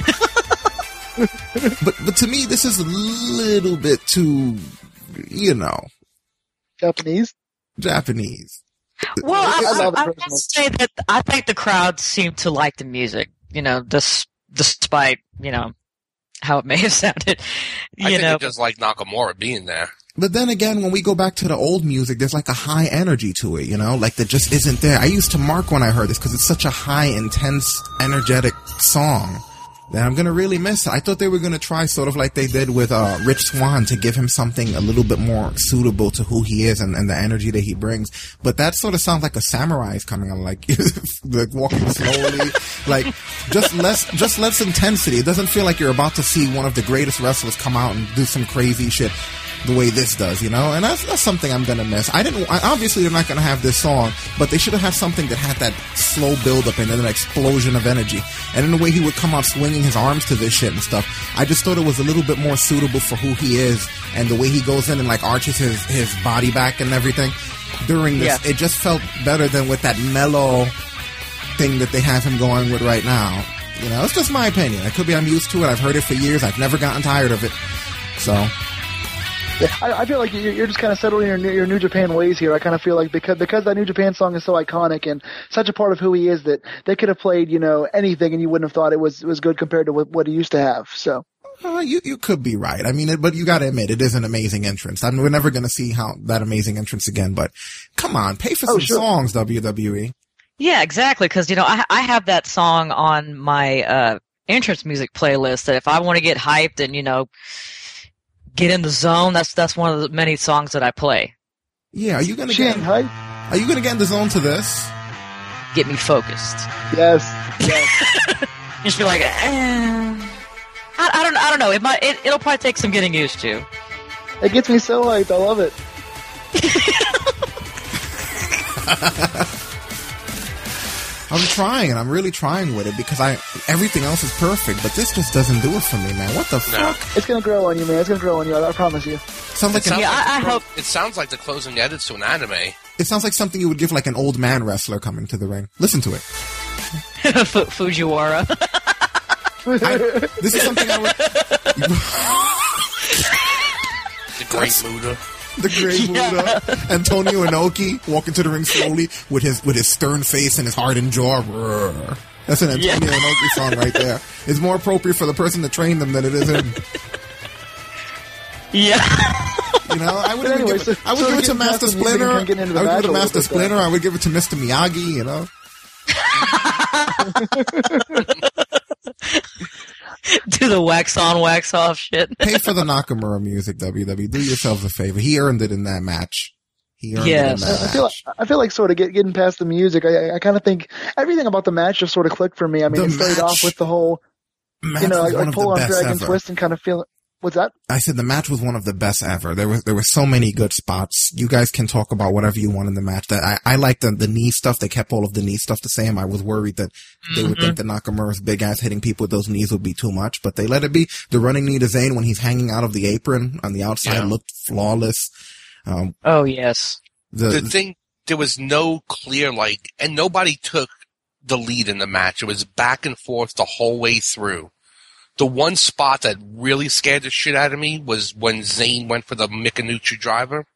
but but to me this is a little bit too, you know, Japanese. Japanese. Well, I, I love it I, I personally. must say that I think the crowd seemed to like the music. You know, dis, despite you know how it may have sounded. You I think know, they just like Nakamura being there. But then again, when we go back to the old music, there's like a high energy to it, you know, like that just isn't there. I used to mark when I heard this because it's such a high, intense, energetic song that I'm going to really miss it. I thought they were going to try sort of like they did with uh, Rich Swann to give him something a little bit more suitable to who he is and, and the energy that he brings. But that sort of sounds like a samurai is coming on, like, like walking slowly, like just less, just less intensity. It doesn't feel like you're about to see one of the greatest wrestlers come out and do some crazy shit the way this does, you know? And that's, that's something I'm gonna miss. I didn't, I, obviously they're not gonna have this song, but they should have had something that had that slow build-up and then an explosion of energy. And in the way he would come out swinging his arms to this shit and stuff, I just thought it was a little bit more suitable for who he is and the way he goes in and like arches his, his body back and everything during this. Yeah. It just felt better than with that mellow thing that they have him going with right now. You know, it's just my opinion. It could be I'm used to it. I've heard it for years. I've never gotten tired of it. So... Yeah, I, I feel like you're, you're just kind of settling your new, your New Japan ways here. I kind of feel like because because that New Japan song is so iconic and such a part of who he is that they could have played, you know, anything and you wouldn't have thought it was was good compared to what, what he used to have. So Uh, you you could be right. I mean, it, but you got to admit it is an amazing entrance. I mean, we're never going to see how that amazing entrance again. But come on, pay for Oh, some sure. songs, W W E. yeah, exactly. Because you know, I I have that song on my uh, entrance music playlist that if I want to get hyped and you know get in the zone, that's that's one of the many songs that I play. Yeah, are you going to get? Shanghai. Are you going to get in the zone to this? Get me focused. Yes. Yes. Just be like, eh. I, I don't I don't know. It might it, it'll probably take some getting used to. It gets me so hyped. I love it. I'm trying, and I'm really trying with it because I everything else is perfect, but this just doesn't do it for me, man. What the No. fuck? It's gonna grow on you, man. It's gonna grow on you. I, I promise you. Sounds like It sounds an, Yeah, like I- the I clo- hope- It sounds like the closing edits to an anime. it sounds like something you would give like an old man wrestler coming to the ring. Listen to it. Fu- Fujiwara. I, this is something I would. The Great Muda. The Great Buddha, Antonio Inoki walking to the ring slowly with his with his stern face and his hardened jaw. Roar. That's an Antonio Yeah. Inoki song right there. It's more appropriate for the person that trained them than it is him. Yeah. You know, I would But even anyway, give it, so- I would so give we're it to getting past Master the music and Splinter. I kinda would getting into the give it match to a little Master bit, Splinter. though. I would give it to Mister Miyagi. You know, Do the wax on, wax off shit. pay for the Nakamura music. W W E, do yourselves a favor. He earned it in that match. He earned Yes. it in that I match. feel like I feel like sort of get, getting past the music. I, I, I kind of think everything about the match just sort of clicked for me. I mean, The it started match- off with the whole, match you know, was like, one like of pull the on best drag and ever. twist and kind of feel. What's that? I said the match was one of the best ever. There was there were so many good spots. You guys can talk about whatever you want in the match. That I, I like the the knee stuff. They kept all of the knee stuff the same. I was worried that they would think that Nakamura's big ass hitting people with those knees would be too much, but they let it be. The running knee to Zayn when he's hanging out of the apron on the outside Yeah. looked flawless. Um, Oh yes. the, The thing, there was no clear, like, and nobody took the lead in the match. It was back and forth the whole way through. The one spot that really scared the shit out of me was when Zayn went for the Mikanuchi driver.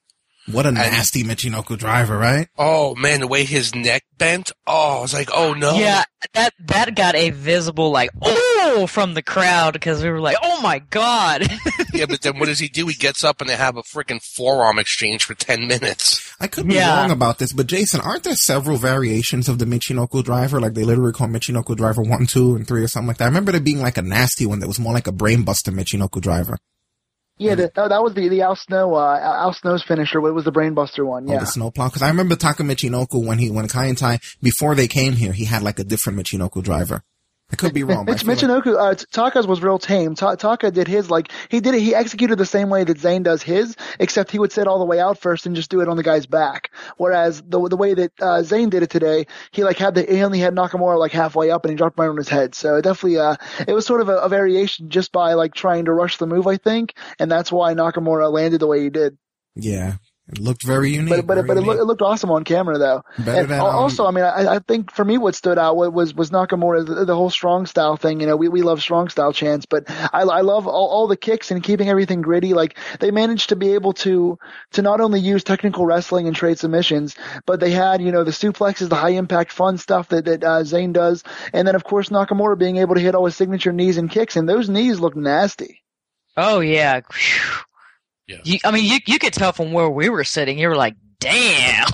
What a nasty Michinoku driver, right? Oh man, the way his neck bent. Oh, I was like, oh no. Yeah, that that got a visible like oh from the crowd because we were like, oh my god. Yeah, but then what does he do? He gets up and they have a freaking forearm exchange for ten minutes. I could be Yeah. wrong about this, but Jason, aren't there several variations of the Michinoku driver? Like they literally call Michinoku driver one, two, and three or something like that. I remember there being like a nasty one that was more like a brainbuster Michinoku driver. Yeah, the, that, that was the the Al Snow uh, Al Snow's finisher. It was the Brainbuster one. Oh, Yeah. the snowplow. Because I remember Taka Michinoku when he when Kai and Tai before they came here, he had like a different Michinoku driver. I could be wrong. but I Mich- feel like- Michinoku, uh, T- Taka's was real tame. Ta- Taka did his like he did it. He executed the same way that Zayn does his, except he would sit all the way out first and just do it on the guy's back. Whereas the the way that uh, Zayn did it today, he like had the he only had Nakamura like halfway up and he dropped right on his head. So it definitely uh it was sort of a, a variation just by like trying to rush the move, I think, and that's why Nakamura landed the way he did. yeah, it looked very unique. But but very but it, unique. looked, it looked awesome on camera though. Better And than, al- um, also, I mean, I, I think for me, what stood out was was, was Nakamura the, the whole strong style thing. You know, we, we love strong style chants, but I, I love all, all the kicks and keeping everything gritty. Like they managed to be able to to not only use technical wrestling and trade submissions, but they had you know the suplexes, the high impact fun stuff that that uh, Zayn does, and then of course Nakamura being able to hit all his signature knees and kicks, and those knees look nasty. Oh yeah. Whew. Yeah. You, I mean, you you could tell from where we were sitting. You were like, damn.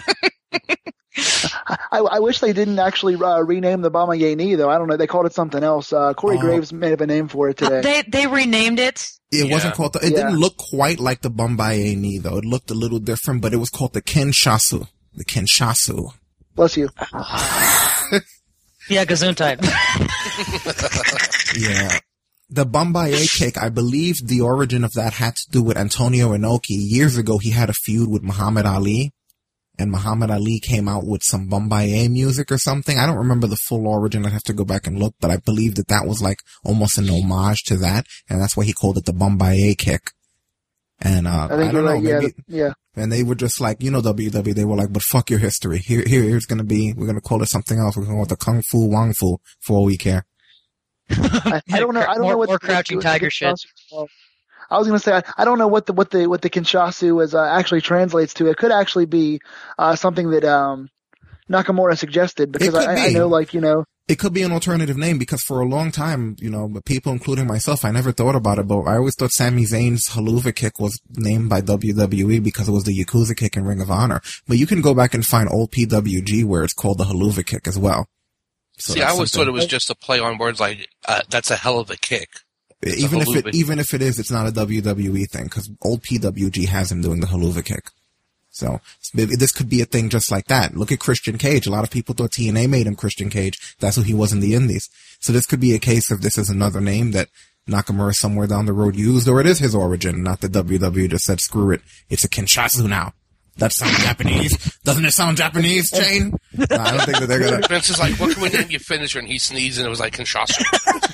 I, I wish they didn't actually uh, rename the Bama knee though. I don't know. They called it something else. Uh, Corey Oh. Graves made up a name for it today. they they renamed it. It Yeah. wasn't called the, it Yeah. didn't look quite like the Bombaye knee though. It looked a little different, but it was called the Kenshasu. The Kenshasu. Bless you. Yeah, Gesundheit. Yeah. The Bombaye kick, I believe the origin of that had to do with Antonio Inoki. Years ago, he had a feud with Muhammad Ali, and Muhammad Ali came out with some Bombaye music or something. I don't remember the full origin. I'd have to go back and look, but I believe that that was like almost an homage to that, and that's why he called it the Bombaye kick. And, uh, I think I you're don't know, right. Yeah, maybe, yeah. and they were just like, you know, W W E, they were like, but fuck your history. Here, here, here's gonna be, we're gonna call it something else. We're gonna call it the Kung Fu Wang Fu for all we care. I, I don't know. I don't More- know what more the- Crouching what the Tiger shit. Kinshasu- I was going to say I, I don't know what the what the what the Kinshasu is uh, actually translates to. It could actually be uh, something that um, Nakamura suggested because could I, I be. know, like you know, It could be an alternative name because for a long time, you know, people, including myself, I never thought about it, but I always thought Sami Zayn's Haluva kick was named by W W E because it was the Yakuza kick in Ring of Honor. But you can go back and find old P W G where it's called the Haluva kick as well. So See, I that's always something- thought it was just a play on words like, uh, that's a hell of a kick. It's a even if it Haluva. even if it is, it's not a W W E thing because old P W G has him doing the Haluva kick. So maybe this could be a thing just like that. Look at Christian Cage. A lot of people thought T N A made him Christian Cage. That's who he was in the Indies. So this could be a case of this is another name that Nakamura somewhere down the road used, or it is his origin. Not that W W E just said screw it. It's a Kinshasu now. That sounds Japanese. Doesn't it sound Japanese, Shane? No, I don't think that they're gonna. Vince is like, what can we name your finisher? And he sneezed and it was like Kinshasa.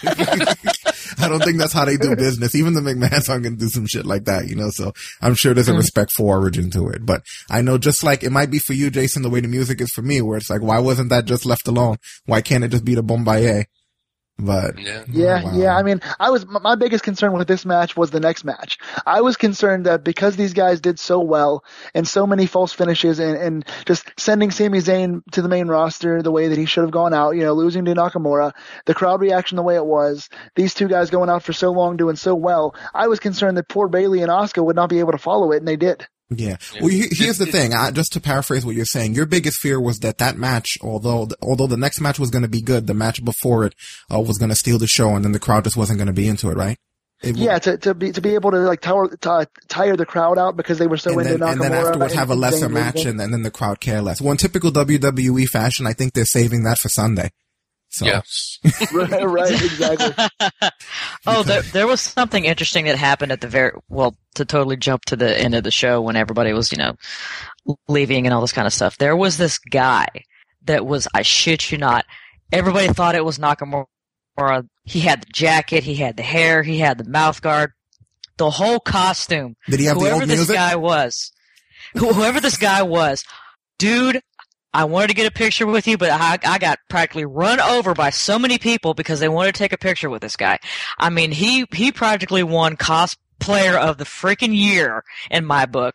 I don't think that's how they do business. Even the McMahons aren't going to do some shit like that, you know, so I'm sure there's a respectful origin to it. But I know just like it might be for you, Jason, the way the music is for me, where it's like, why wasn't that just left alone? Why can't it just be the Bombaye? But Yeah. yeah, wow. yeah. I mean, I was my biggest concern with this match was the next match. I was concerned that because these guys did so well and so many false finishes and, and just sending Sami Zayn to the main roster the way that he should have gone out, you know, losing to Nakamura, the crowd reaction the way it was, these two guys going out for so long doing so well. I was concerned that poor Bayley and Asuka would not be able to follow it, and they did. Yeah. Well, he- here's the thing. I, just to paraphrase what you're saying, your biggest fear was that that match, although although the next match was going to be good, the match before it uh, was going to steal the show, and then the crowd just wasn't going to be into it, right? It, Yeah, to to be to be able to like tire to, tire the crowd out because they were so and into then, Nakamura. and then afterwards have a and lesser Zayn match, losing. and, and then the crowd care less. Well, in typical W W E fashion, I think they're saving that for Sunday. So, Yes. right, right, exactly. Oh, there, there was something interesting that happened at the very, well, to totally jump to the end of the show when everybody was, you know, leaving and all this kind of stuff. There was this guy that was, I shit you not, everybody thought it was Nakamura. He had the jacket, he had the hair, he had the mouth guard, the whole costume. Did he have the Whoever old this music? guy was, whoever this guy was, dude, I wanted to get a picture with you, but I, I got practically run over by so many people because they wanted to take a picture with this guy. I mean, he, he practically won cosplayer of the freaking year in my book.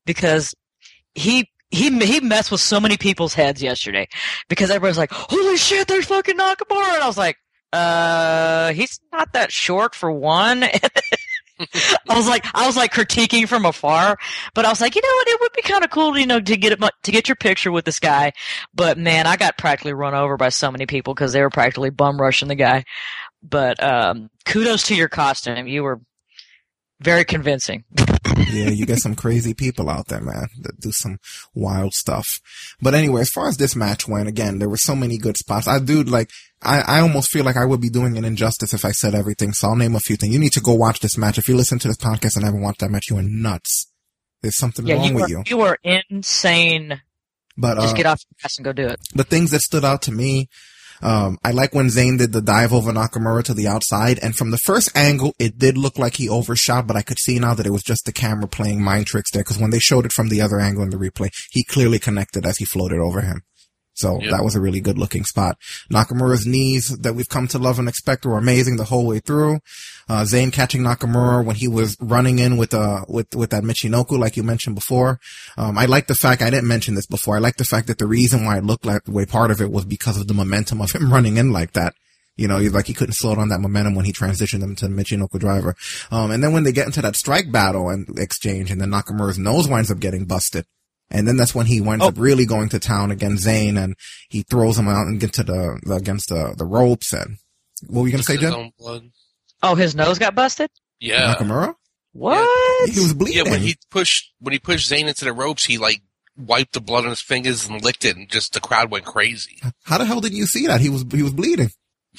because he he he messed with so many people's heads yesterday because everybody's like, holy shit, there's fucking Nakamura, and I was like, uh, he's not that short for one. I was like, I was like critiquing from afar, but I was like, you know what? It would be kind of cool, you know, to get it, to get your picture with this guy. But man, I got practically run over by so many people because they were practically bum rushing the guy. But um, kudos to your costume. You were very convincing. Yeah, you get some crazy people out there, man, that do some wild stuff. But anyway, as far as this match went, again, there were so many good spots. I do like, I, I almost feel like I would be doing an injustice if I said everything. So I'll name a few things. You need to go watch this match. If you listen to this podcast and haven't watched that match, you are nuts. There's something yeah, wrong you with were, you. You were insane. But, uh, just get off your ass and go do it. The things that stood out to me, Um, I like when Zayn did the dive over Nakamura to the outside, and from the first angle, it did look like he overshot, but I could see now that it was just the camera playing mind tricks there, because when they showed it from the other angle in the replay, he clearly connected as he floated over him. So yep. That was a really good looking spot. Nakamura's knees that we've come to love and expect were amazing the whole way through. Uh, Zayn catching Nakamura when he was running in with, uh, with, with that Michinoku, like you mentioned before. Um, I like the fact, I didn't mention this before, I like the fact that the reason why it looked like the way part of it was because of the momentum of him running in like that. You know, he's like he couldn't slow down that momentum when he transitioned them to the Michinoku driver. Um, and then when they get into that strike battle and exchange, and then Nakamura's nose winds up getting busted. And then that's when he winds oh. up really going to town against Zayn, and he throws him out and into the, the against the, the ropes. And what were you going to say, Jen? Oh, his nose got busted? Yeah. Nakamura? What? Yeah. He was bleeding. Yeah, when he pushed, when he pushed Zayn into the ropes, he like wiped the blood on his fingers and licked it, and just the crowd went crazy. How the hell did you see that? He was, he was bleeding.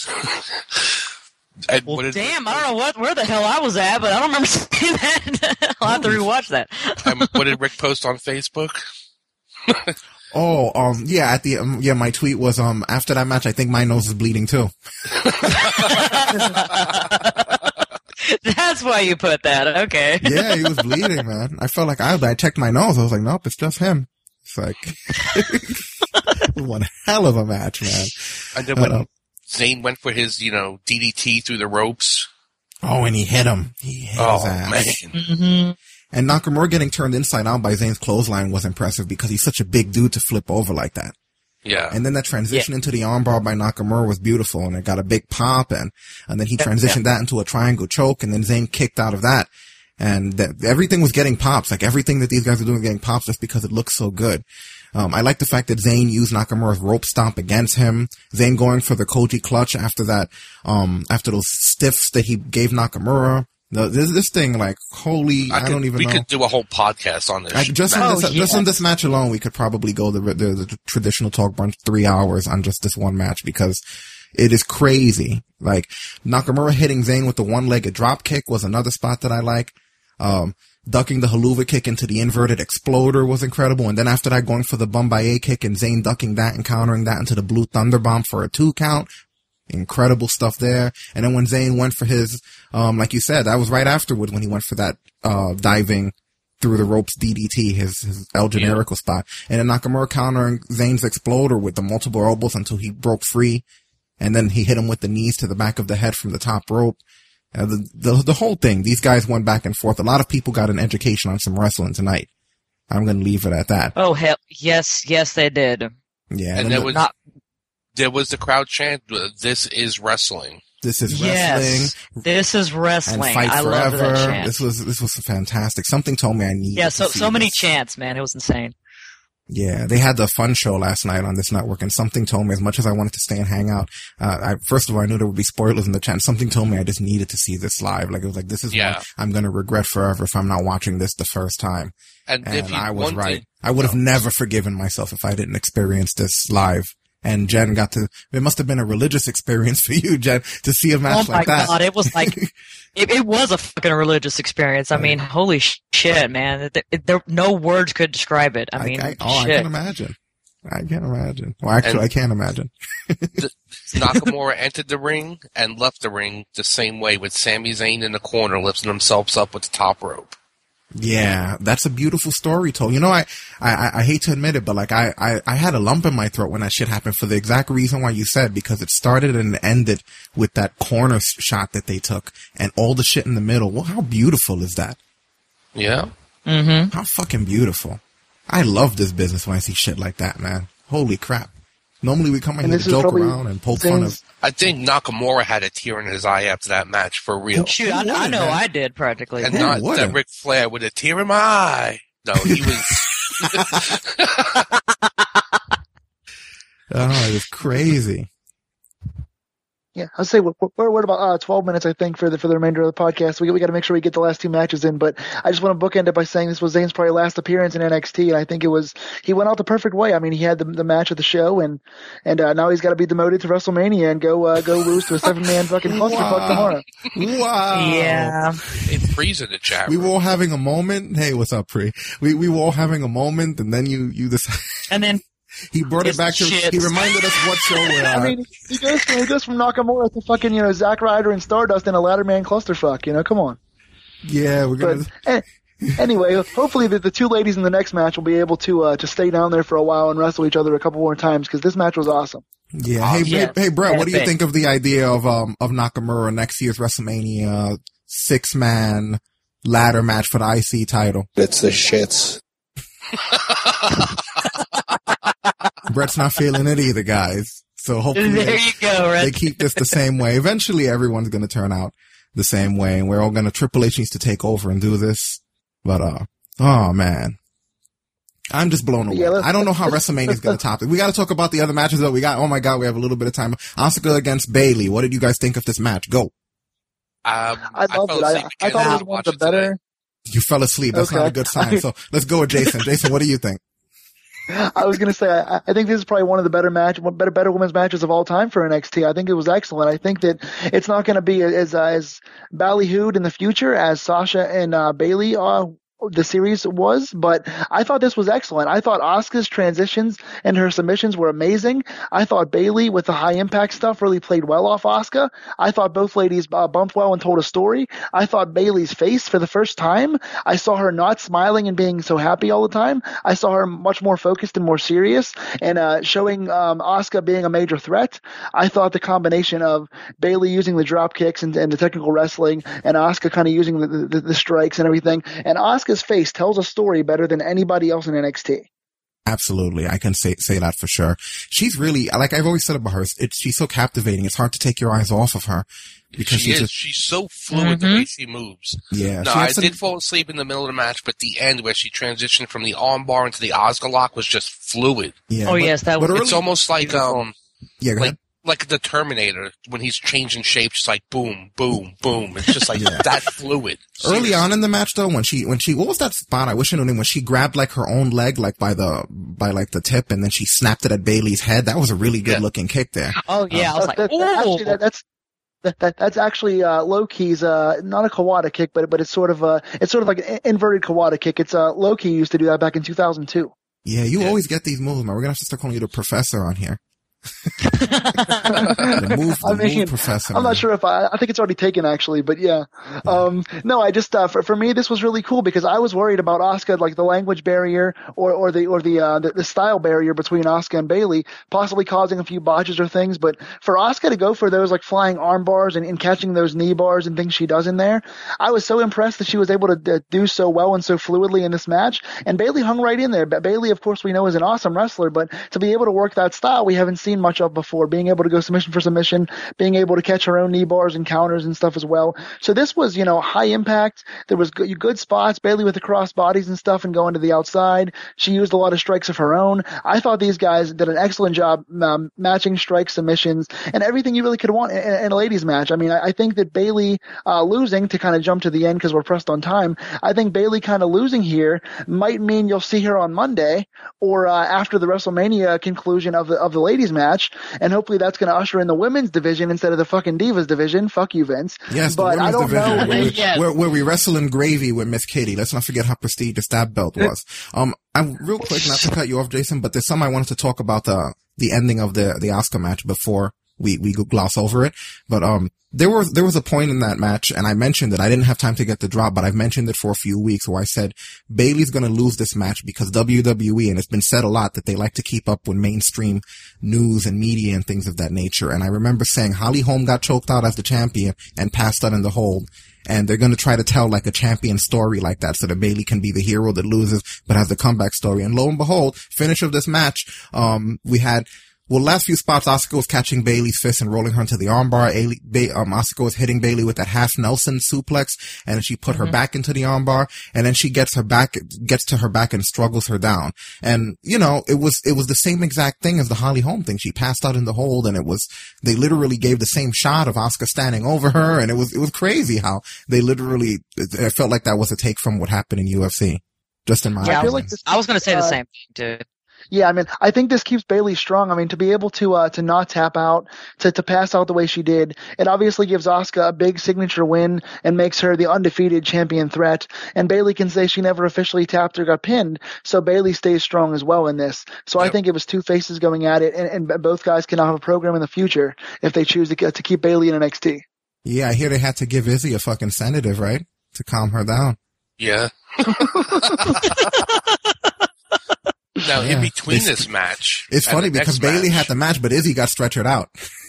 And well, what damn, I don't know what, where the hell I was at, but I don't remember seeing that. I'll have to rewatch that. um, what did Rick post on Facebook? Oh, um, yeah, at the, um, yeah, my tweet was, um, after that match, I think my nose is bleeding too. That's why you put that, okay. Yeah, he was bleeding, man. I felt like I, I checked my nose. I was like, nope, it's just him. It's like, one hell of a match, man. And then when uh, Zayn went for his, you know, D D T through the ropes. Oh, and he hit him. He hit oh, his ass. man. Mm-hmm. And Nakamura getting turned inside out by Zayn's clothesline was impressive because he's such a big dude to flip over like that. Yeah. And then that transition yeah. into the armbar by Nakamura was beautiful, and it got a big pop, and, and then he transitioned yeah. that into a triangle choke, and then Zayn kicked out of that. And that, everything was getting pops. Like everything that these guys are doing was getting pops just because it looks so good. Um, I like the fact that Zayn used Nakamura's rope stomp against him. Zayn going for the Koji clutch after that, um, after those stiffs that he gave Nakamura. The, this, this thing, like, holy, I, I could, don't even we know. We could do a whole podcast on this. I, just, oh, in this yeah. just in this match alone, we could probably go the, the, the traditional talk bunch three hours on just this one match because it is crazy. Like, Nakamura hitting Zayn with the one-legged drop kick was another spot that I like. Um, ducking the haluva kick into the inverted exploder was incredible. And then after that, going for the Bombaye kick and Zayn ducking that and countering that into the Blue Thunder Bomb for a two count. Incredible stuff there. And then when Zayn went for his, um, like you said, that was right afterward when he went for that, uh, diving through the ropes D D T, his, his El Generico yeah. spot. And then Nakamura countering Zayn's exploder with the multiple elbows until he broke free. And then he hit him with the knees to the back of the head from the top rope. Uh, the, the, the whole thing, these guys went back and forth. A lot of people got an education on some wrestling tonight. I'm going to leave it at that. Oh, hell, yes, yes, they did. Yeah. And, and there the, was, not, there was the crowd chant, this is wrestling. This is yes, wrestling. This is wrestling. And fight I forever. love that chant. This was, this was fantastic. Something told me I needed Yeah, so, to see so many this. chants, man. It was insane. Yeah, they had the fun show last night on this network, and something told me, as much as I wanted to stay and hang out, uh, I, first of all, I knew there would be spoilers in the chat. Something told me I just needed to see this live. Like, it was like, this is yeah. what I'm going to regret forever if I'm not watching this the first time. And, and if you I was wanted, right. I would have no. never forgiven myself if I didn't experience this live. And Jen got to, it must have been a religious experience for you, Jen, to see a match oh like that. Oh my God, it was like, it, it was a fucking religious experience. I mean, holy shit, man. There, there, no words could describe it. I mean, I, I, oh, shit. I can imagine. I can imagine. Well, actually, and I can't imagine. the, Nakamura entered the ring and left the ring the same way, with Sami Zayn in the corner lifting themselves up with the top rope. Yeah, that's a beautiful story told. You know, I, I, I hate to admit it, but like I, I, I had a lump in my throat when that shit happened for the exact reason why you said, because it started and ended with that corner shot that they took and all the shit in the middle. Well, how beautiful is that? Yeah. Mm-hmm. How fucking beautiful. I love this business when I see shit like that, man. Holy crap. Normally we come in And here this to is joke probably around and poke fun of... I think Nakamura had a tear in his eye after that match, for real. Shoot, I, I know I did practically. And Who not wouldn't? that Ric Flair with a tear in my eye. No, he was... Oh, it was crazy. Yeah, I'll say we're, we're, we're at about uh, twelve minutes, I think, for the for the remainder of the podcast. We we got to make sure we get the last two matches in. But I just want to bookend it by saying this was Zayn's probably last appearance in N X T, and I think it was he went out the perfect way. I mean, he had the the match at the show, and and uh, now he's got to be demoted to WrestleMania and go uh, go lose to a seven man fucking clusterfuck Wow. tomorrow. Wow. Yeah. It freeze in the chat We room. were all having a moment. Hey, what's up, Pre? We we were all having a moment, and then you you decided... And then He brought it It's back to... shit. He reminded us what show we're I on. mean, he goes from, he goes from Nakamura to fucking you know Zack Ryder and Stardust in a ladder man clusterfuck. You know, come on. Yeah, we're But gonna... eh, anyway, hopefully the, the two ladies in the next match will be able to uh, to stay down there for a while and wrestle each other a couple more times because this match was awesome. Yeah. Hey, Yeah. hey, hey, Brett, what do you Epic. think of the idea of um of Nakamura next year's WrestleMania six man ladder match for the I C title? It's the shits. Brett's not feeling it either, guys. So hopefully there they, you go, they Rick. keep this the same way. Eventually, everyone's going to turn out the same way, and we're all going to Triple H needs to take over and do this. But uh, oh man, I'm just blown away. Yeah, let's- I don't know how WrestleMania is going to top it. We got to talk about the other matches though. We got. Oh my god, we have a little bit of time. Asuka against Bayley. What did you guys think of this match? Go. Um, I loved fell it. I, asleep I again thought it was after one of the watching today. better. You fell asleep. That's not Okay. a good sign. So let's go with Jason. Jason, what do you think? I was gonna say I, I think this is probably one of the better match, one better better women's matches of all time for N X T. I think it was excellent. I think that it's not going to be as uh, as ballyhooed in the future as Sasha and uh, Bayley uh, the series was, but I thought this was excellent. I thought Asuka's transitions and her submissions were amazing. I thought Bayley with the high impact stuff really played well off Asuka. I thought both ladies uh, bumped well and told a story. I thought Bayley's face for the first time, I saw her not smiling and being so happy all the time. I saw her much more focused and more serious and uh, showing um, Asuka being a major threat. I thought the combination of Bayley using the drop kicks and, and the technical wrestling and Asuka kind of using the, the, the strikes and everything, and Asuka's face tells a story better than anybody else in N X T. Absolutely. I can say say that for sure. She's really, like I've always said about her, it's, she's so captivating. It's hard to take your eyes off of her. Because She she's is. just, She's so fluid the way she moves. yeah. No, she I has some- did fall asleep in the middle of the match, but the end where she transitioned from the armbar into the Asuka lock was just fluid. yeah, Oh, but- yes, that but was- early- It's almost like um yeah, go like ahead. like the Terminator when he's changing shape, just like boom, boom, boom. It's just like Yeah. that fluid. Early Seriously. on in the match, though, when she, when she, what was that spot? I wish I knew the name. When she grabbed like her own leg, like by the, by like the tip, and then she snapped it at Bayley's head. That was a really good Yeah. looking kick there. Oh yeah, I was like, That- that- actually, ooh. that, that's that, that, that's actually uh, low key's uh, not a Kawada kick, but but it's sort of a it's sort of like an inverted Kawada kick. It's uh, low key used to do that back in two thousand two. Yeah, you Yeah. always get these moves, man. We're gonna have to start calling you the professor on here. The move, the I mean, move professor. I'm man. not sure if I, I think it's already taken actually, but yeah. Um, no, I just, uh, for, for me, this was really cool because I was worried about Asuka, like the language barrier or, or the, or the, uh, the, the style barrier between Asuka and Bayley, possibly causing a few botches or things. But for Asuka to go for those like flying arm bars and, and catching those knee bars and things she does in there, I was so impressed that she was able to uh, do so well and so fluidly in this match. And Bayley hung right in there. But Bayley, of course, we know is an awesome wrestler, but to be able to work that style, we haven't seen much of before. Being able to go submission for submission, being able to catch her own knee bars and counters and stuff as well. So this was, you know, high impact. There was good, good spots. Bayley with the cross bodies and stuff and going to the outside. She used a lot of strikes of her own. I thought these guys did an excellent job um, matching strikes, submissions, and everything you really could want in, in a ladies match. I mean, I, I think that Bayley uh, losing, to kind of jump to the end because we're pressed on time, I think Bayley kind of losing here might mean you'll see her on Monday or uh, after the WrestleMania conclusion of the of the ladies match, and hopefully that's going to usher in the women's division instead of the fucking Divas division. Fuck you, Vince. Yes, but the I women's don't division know. where we, Yes. where, where we wrestle in gravy with Miss Kitty. Let's not forget how prestigious that belt was. Um, I'm real quick, not to cut you off, Jason, but there's some I wanted to talk about the the ending of the the Asuka match before we we gloss over it. But um, there was there was a point in that match, and I mentioned it. I didn't have time to get the drop, but I've mentioned it for a few weeks, where I said Bayley's going to lose this match because W W E, and it's been said a lot that they like to keep up with mainstream news and media and things of that nature. And I remember saying Holly Holm got choked out as the champion and passed out in the hold. And they're going to try to tell like a champion story like that so that Bayley can be the hero that loses but has the comeback story. And lo and behold, finish of this match, um, we had, well, last few spots, Asuka was catching Bayley's fist and rolling her into the armbar. Ba- um, Asuka was hitting Bayley with that half Nelson suplex, and then she put mm-hmm. her back into the armbar, and then she gets her back, gets to her back and struggles her down. And, you know, it was, it was the same exact thing as the Holly Holm thing. She passed out in the hold, and it was, they literally gave the same shot of Asuka standing over her, and it was, it was crazy how they literally, it felt like that was a take from what happened in U F C. Just in my yeah, opinion. I, was like this, I was going to say uh, the same thing, dude. Yeah, I mean, I think this keeps Bayley strong. I mean, to be able to uh, to not tap out, to to pass out the way she did, it obviously gives Asuka a big signature win and makes her the undefeated champion threat. And Bayley can say she never officially tapped or got pinned, so Bayley stays strong as well in this. So yep. I think it was two faces going at it, and, and both guys can now have a program in the future if they choose to get, to keep Bayley in N X T. Yeah, I hear they had to give Izzy a fucking sedative, right, to calm her down. Yeah. Now, yeah. in between it's, this match... It's funny because Bayley match, had the match, but Izzy got stretchered out.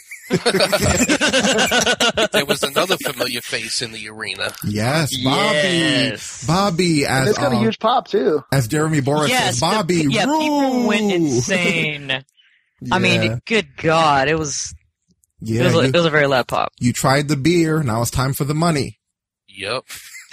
There was another familiar face in the arena. Yes, Bobby. Yes. Bobby as... It's got um, a huge pop, too. As Jeremy Borash yes, says, Bobby, the, Yeah, rule. people went insane. Yeah. I mean, good God, it was... Yeah, it was, you, it was a very loud pop. You tried the beer, now it's time for the money. Yep.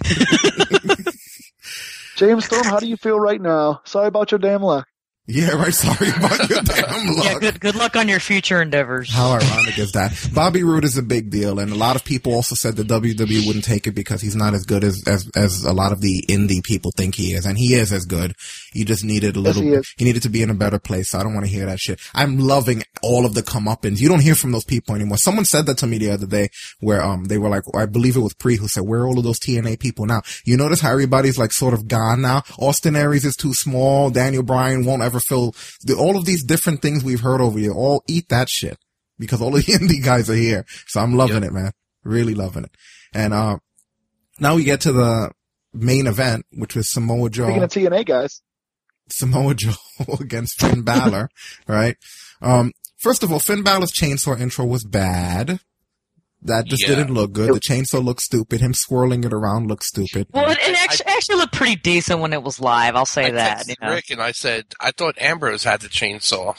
James Storm, how do you feel right now? Sorry about your damn luck. Yeah, right. Sorry about your damn luck. Yeah, good, good luck on your future endeavors. How ironic is that? Bobby Roode is a big deal, and a lot of people also said that W W E wouldn't take it because he's not as good as, as, as a lot of the indie people think he is, and he is as good. He just needed a little, yes, he, he needed to be in a better place, so I don't want to hear that shit. I'm loving all of the comeuppance. You don't hear from those people anymore. Someone said that to me the other day where, um, they were like, I believe it was Pre who said, where are all of those T N A people now? You notice how everybody's like sort of gone now? Austin Aries is too small. Daniel Bryan won't ever fill the, all of these different things we've heard over here, all eat that shit because all of the indie guys are here. So I'm loving yep. it, man. Really loving it. And, uh, now we get to the main event, which was Samoa Joe. Speaking of T N A guys. Samoa Joe against Finn Balor, right? Um, first of all, Finn Balor's chainsaw intro was bad. That just yeah. didn't look good. The chainsaw looked stupid. Him swirling it around looked stupid. Well, it, it actually, I, actually looked pretty decent when it was live. I'll say I that. You know? Rick and I said, I thought Ambrose had the chainsaw.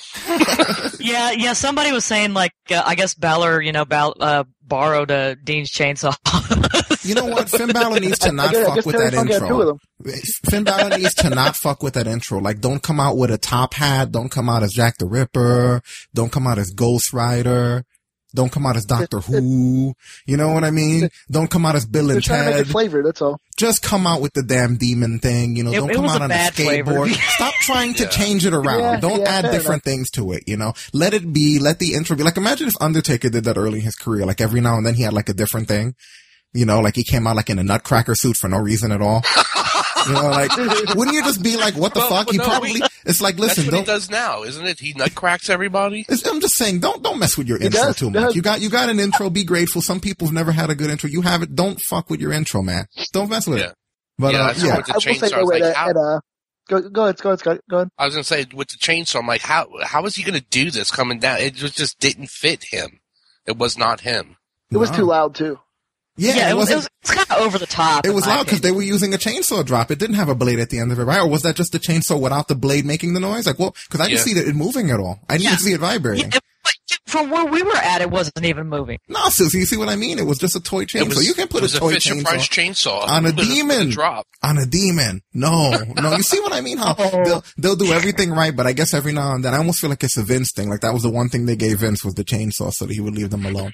yeah, yeah. Somebody was saying like, uh, I guess Balor, you know, Bal- uh, borrowed uh, Dean's chainsaw. You know what? Finn Balor needs to not fuck with that intro. Finn Balor needs to not fuck with that intro. Like, don't come out with a top hat. Don't come out as Jack the Ripper. Don't come out as Ghost Rider. Don't come out as Doctor Who. You know what I mean? Don't come out as Bill and Ted. To make it flavored, that's all. Just come out with the damn demon thing. You know, it, don't it come out a on a skateboard. Stop trying to yeah. change it around. Yeah, don't yeah, add different enough. things to it, you know? Let it be, let the intro be. Like, imagine if Undertaker did that early in his career. Like, every now and then he had like a different thing. You know, like he came out like in a nutcracker suit for no reason at all. You know, like, wouldn't you just be like, what the well, fuck? Well, he no, probably, we, it's like, listen, that's what don't. he does now, isn't it? He nutcracks everybody. I'm just saying, don't, don't mess with your he intro does, too much. Does. You got, you got an intro, be grateful. Some people have never had a good intro. You have it. Don't fuck with your intro, man. Don't mess with yeah. it. But, yeah, uh, yeah. with the chainsaw, I was like, at, how? At, uh, go, go ahead, go ahead, Scott, go ahead. I was gonna say, with the chainsaw, I'm like, how, how is he gonna do this coming down? It just, just didn't fit him. It was not him. It was no. too loud too. Yeah, yeah, it, it was, it was kind of over the top. It was loud because they were using a chainsaw drop. It didn't have a blade at the end of it, right? Or was that just the chainsaw without the blade making the noise? Like, well, because I didn't yeah. see it moving at all. I didn't yeah. see it vibrating. Yeah, but from where we were at, it wasn't even moving. No, Susie, you see what I mean? It was just a toy chainsaw. Was, you can put it a toy a Fisher chainsaw, Price chainsaw on a demon. A drop. On a demon. No, no. You see what I mean? How oh. they'll they'll do everything right, but I guess every now and then I almost feel like it's a Vince thing. Like that was the one thing they gave Vince was the chainsaw, so that he would leave them alone.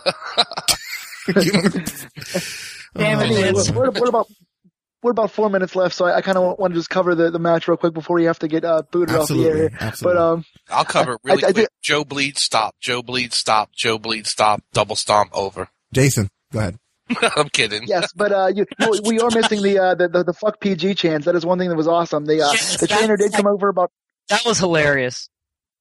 You know? Damn it, anyway, we're, we're about we're about four minutes left, so I, I kind of want to just cover the, the match real quick before we have to get uh, booted absolutely, off the air. Absolutely. But um, I'll cover it really I, I, quick. I, Joe Bleed, stop. Joe Bleed, stop. Joe Bleed, stop. Double stomp, over. Jason, go ahead. I'm kidding. Yes, but uh, you, you, we are missing the, uh, the the the fuck P G chants. That is one thing that was awesome. The uh, yes, the trainer did come over about. That was hilarious.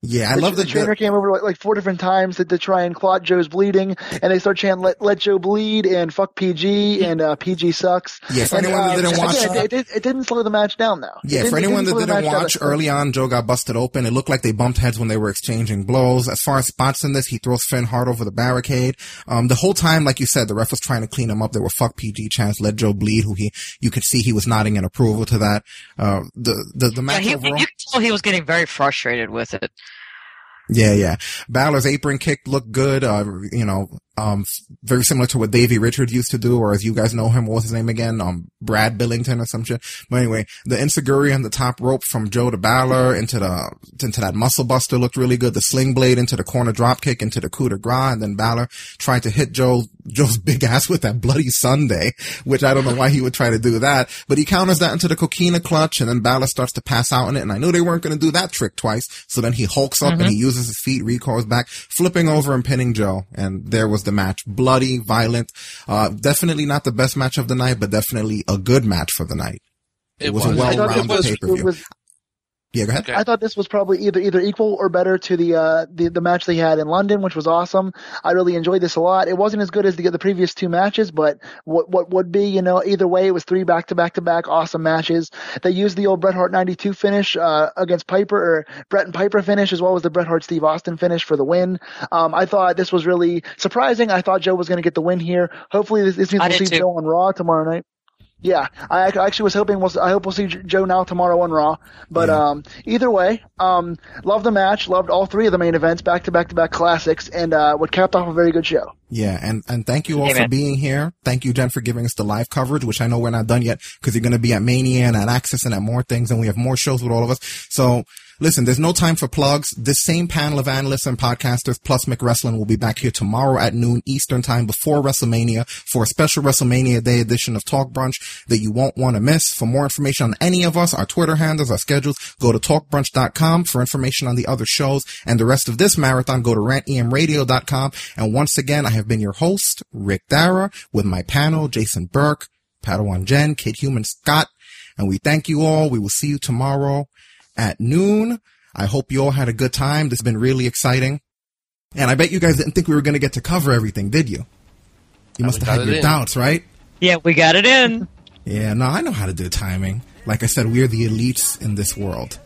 Yeah, I the, love the the trainer the, came over like, like four different times to, to try and clot Joe's bleeding, and they start chanting "Let let Joe bleed" and "Fuck P G" and uh, "P G sucks." Yeah, for and, anyone that uh, didn't watch, again, it, it, it didn't slow the match down though. Yeah, it for anyone that slow the didn't match down. watch, early on, Joe got busted open. It looked like they bumped heads when they were exchanging blows. As far as spots in this, he throws Finn hard over the barricade. Um, the whole time, like you said, the ref was trying to clean him up. There were "fuck P G" chants, "let Joe bleed," who he, you could see he was nodding in approval to that. Uh, the, the, the match Yeah, he, overall. you could tell he was getting very frustrated with it. Yeah, yeah. Balor's apron kick looked good. Uh, you know, um, very similar to what Davey Richards used to do, or as you guys know him, what was his name again? Um, Brad Billington or some shit. But anyway, the enziguri on the top rope from Joe to Balor into the, into that muscle buster looked really good. The sling blade into the corner drop kick into the coup de grace, and then Balor tried to hit Joe, Joe's big ass with that bloody Sunday, which I don't know why he would try to do that, but he counters that into the coquina clutch, and then Balor starts to pass out in it, and I knew they weren't going to do that trick twice, so then he hulks up mm-hmm. and he uses his feet, recoils back, flipping over and pinning Joe, and there was the match. Bloody, violent, uh, definitely not the best match of the night, but definitely a good match for the night. It, it was, was a well-rounded pay-per-view. Yeah, go ahead. I thought this was probably either either equal or better to the uh the, the match they had in London, which was awesome. I really enjoyed this a lot. It wasn't as good as the, the previous two matches, but what what would be, you know, either way, it was three back to back to back awesome matches. They used the old Bret Hart ninety-two finish uh against Piper, or Bret and Piper finish, as well as the Bret Hart Steve Austin finish for the win. Um, I thought this was really surprising. I thought Joe was going to get the win here. Hopefully, this, this means we'll see too. Joe on Raw tomorrow night. Yeah, I actually was hoping we'll, I hope we'll see Joe now tomorrow on Raw. But yeah. um, either way, um, loved the match, loved all three of the main events, back to back to back classics, and uh, what capped off a very good show. Yeah, and, and thank you all Amen. for being here. Thank you, Jen, for giving us the live coverage, which I know we're not done yet because you're going to be at Mania and at Access and at more things, and we have more shows with all of us. So, listen, there's no time for plugs. This same panel of analysts and podcasters plus McWrestling will be back here tomorrow at noon Eastern time before WrestleMania for a special WrestleMania Day edition of Talk Brunch that you won't want to miss. For more information on any of us, our Twitter handles, our schedules, go to talk brunch dot com. For information on the other shows and the rest of this marathon, go to rant e m radio dot com. And once again, I have been your host, Rick Dara, with my panel, Jason Burke, Padawan Jen, Kid Human Scott, and we thank you all. We will see you tomorrow at noon. I hope you all had a good time. This has been really exciting. And I bet you guys didn't think we were going to get to cover everything, did you? You must have had your doubts, right? Yeah, we got it in. Yeah, no, I know how to do timing. Like I said, we're the elites in this world.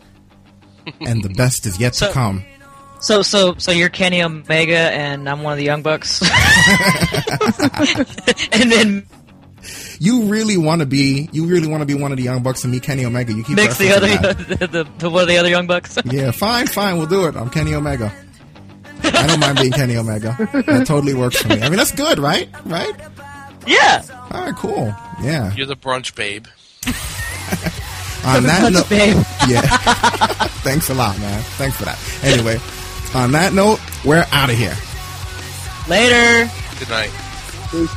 And the best is yet so, to come. So, so, so you're Kenny Omega and I'm one of the Young Bucks? And then... You really want to be, you really want to be one of the Young Bucks and me, Kenny Omega. You keep mix the other, the, the, the, one of the other Young Bucks. Yeah, fine, fine, we'll do it. I'm Kenny Omega. I don't mind being Kenny Omega. That totally works for me. I mean, that's good, right? Right? Yeah. All right, cool. Yeah. You're the brunch babe. On that note, babe. Yeah. Thanks a lot, man. Thanks for that. Anyway, on that note, we're out of here. Later. Good night. Peace.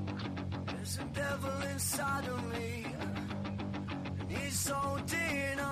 There's a devil inside of me, and he's so dear.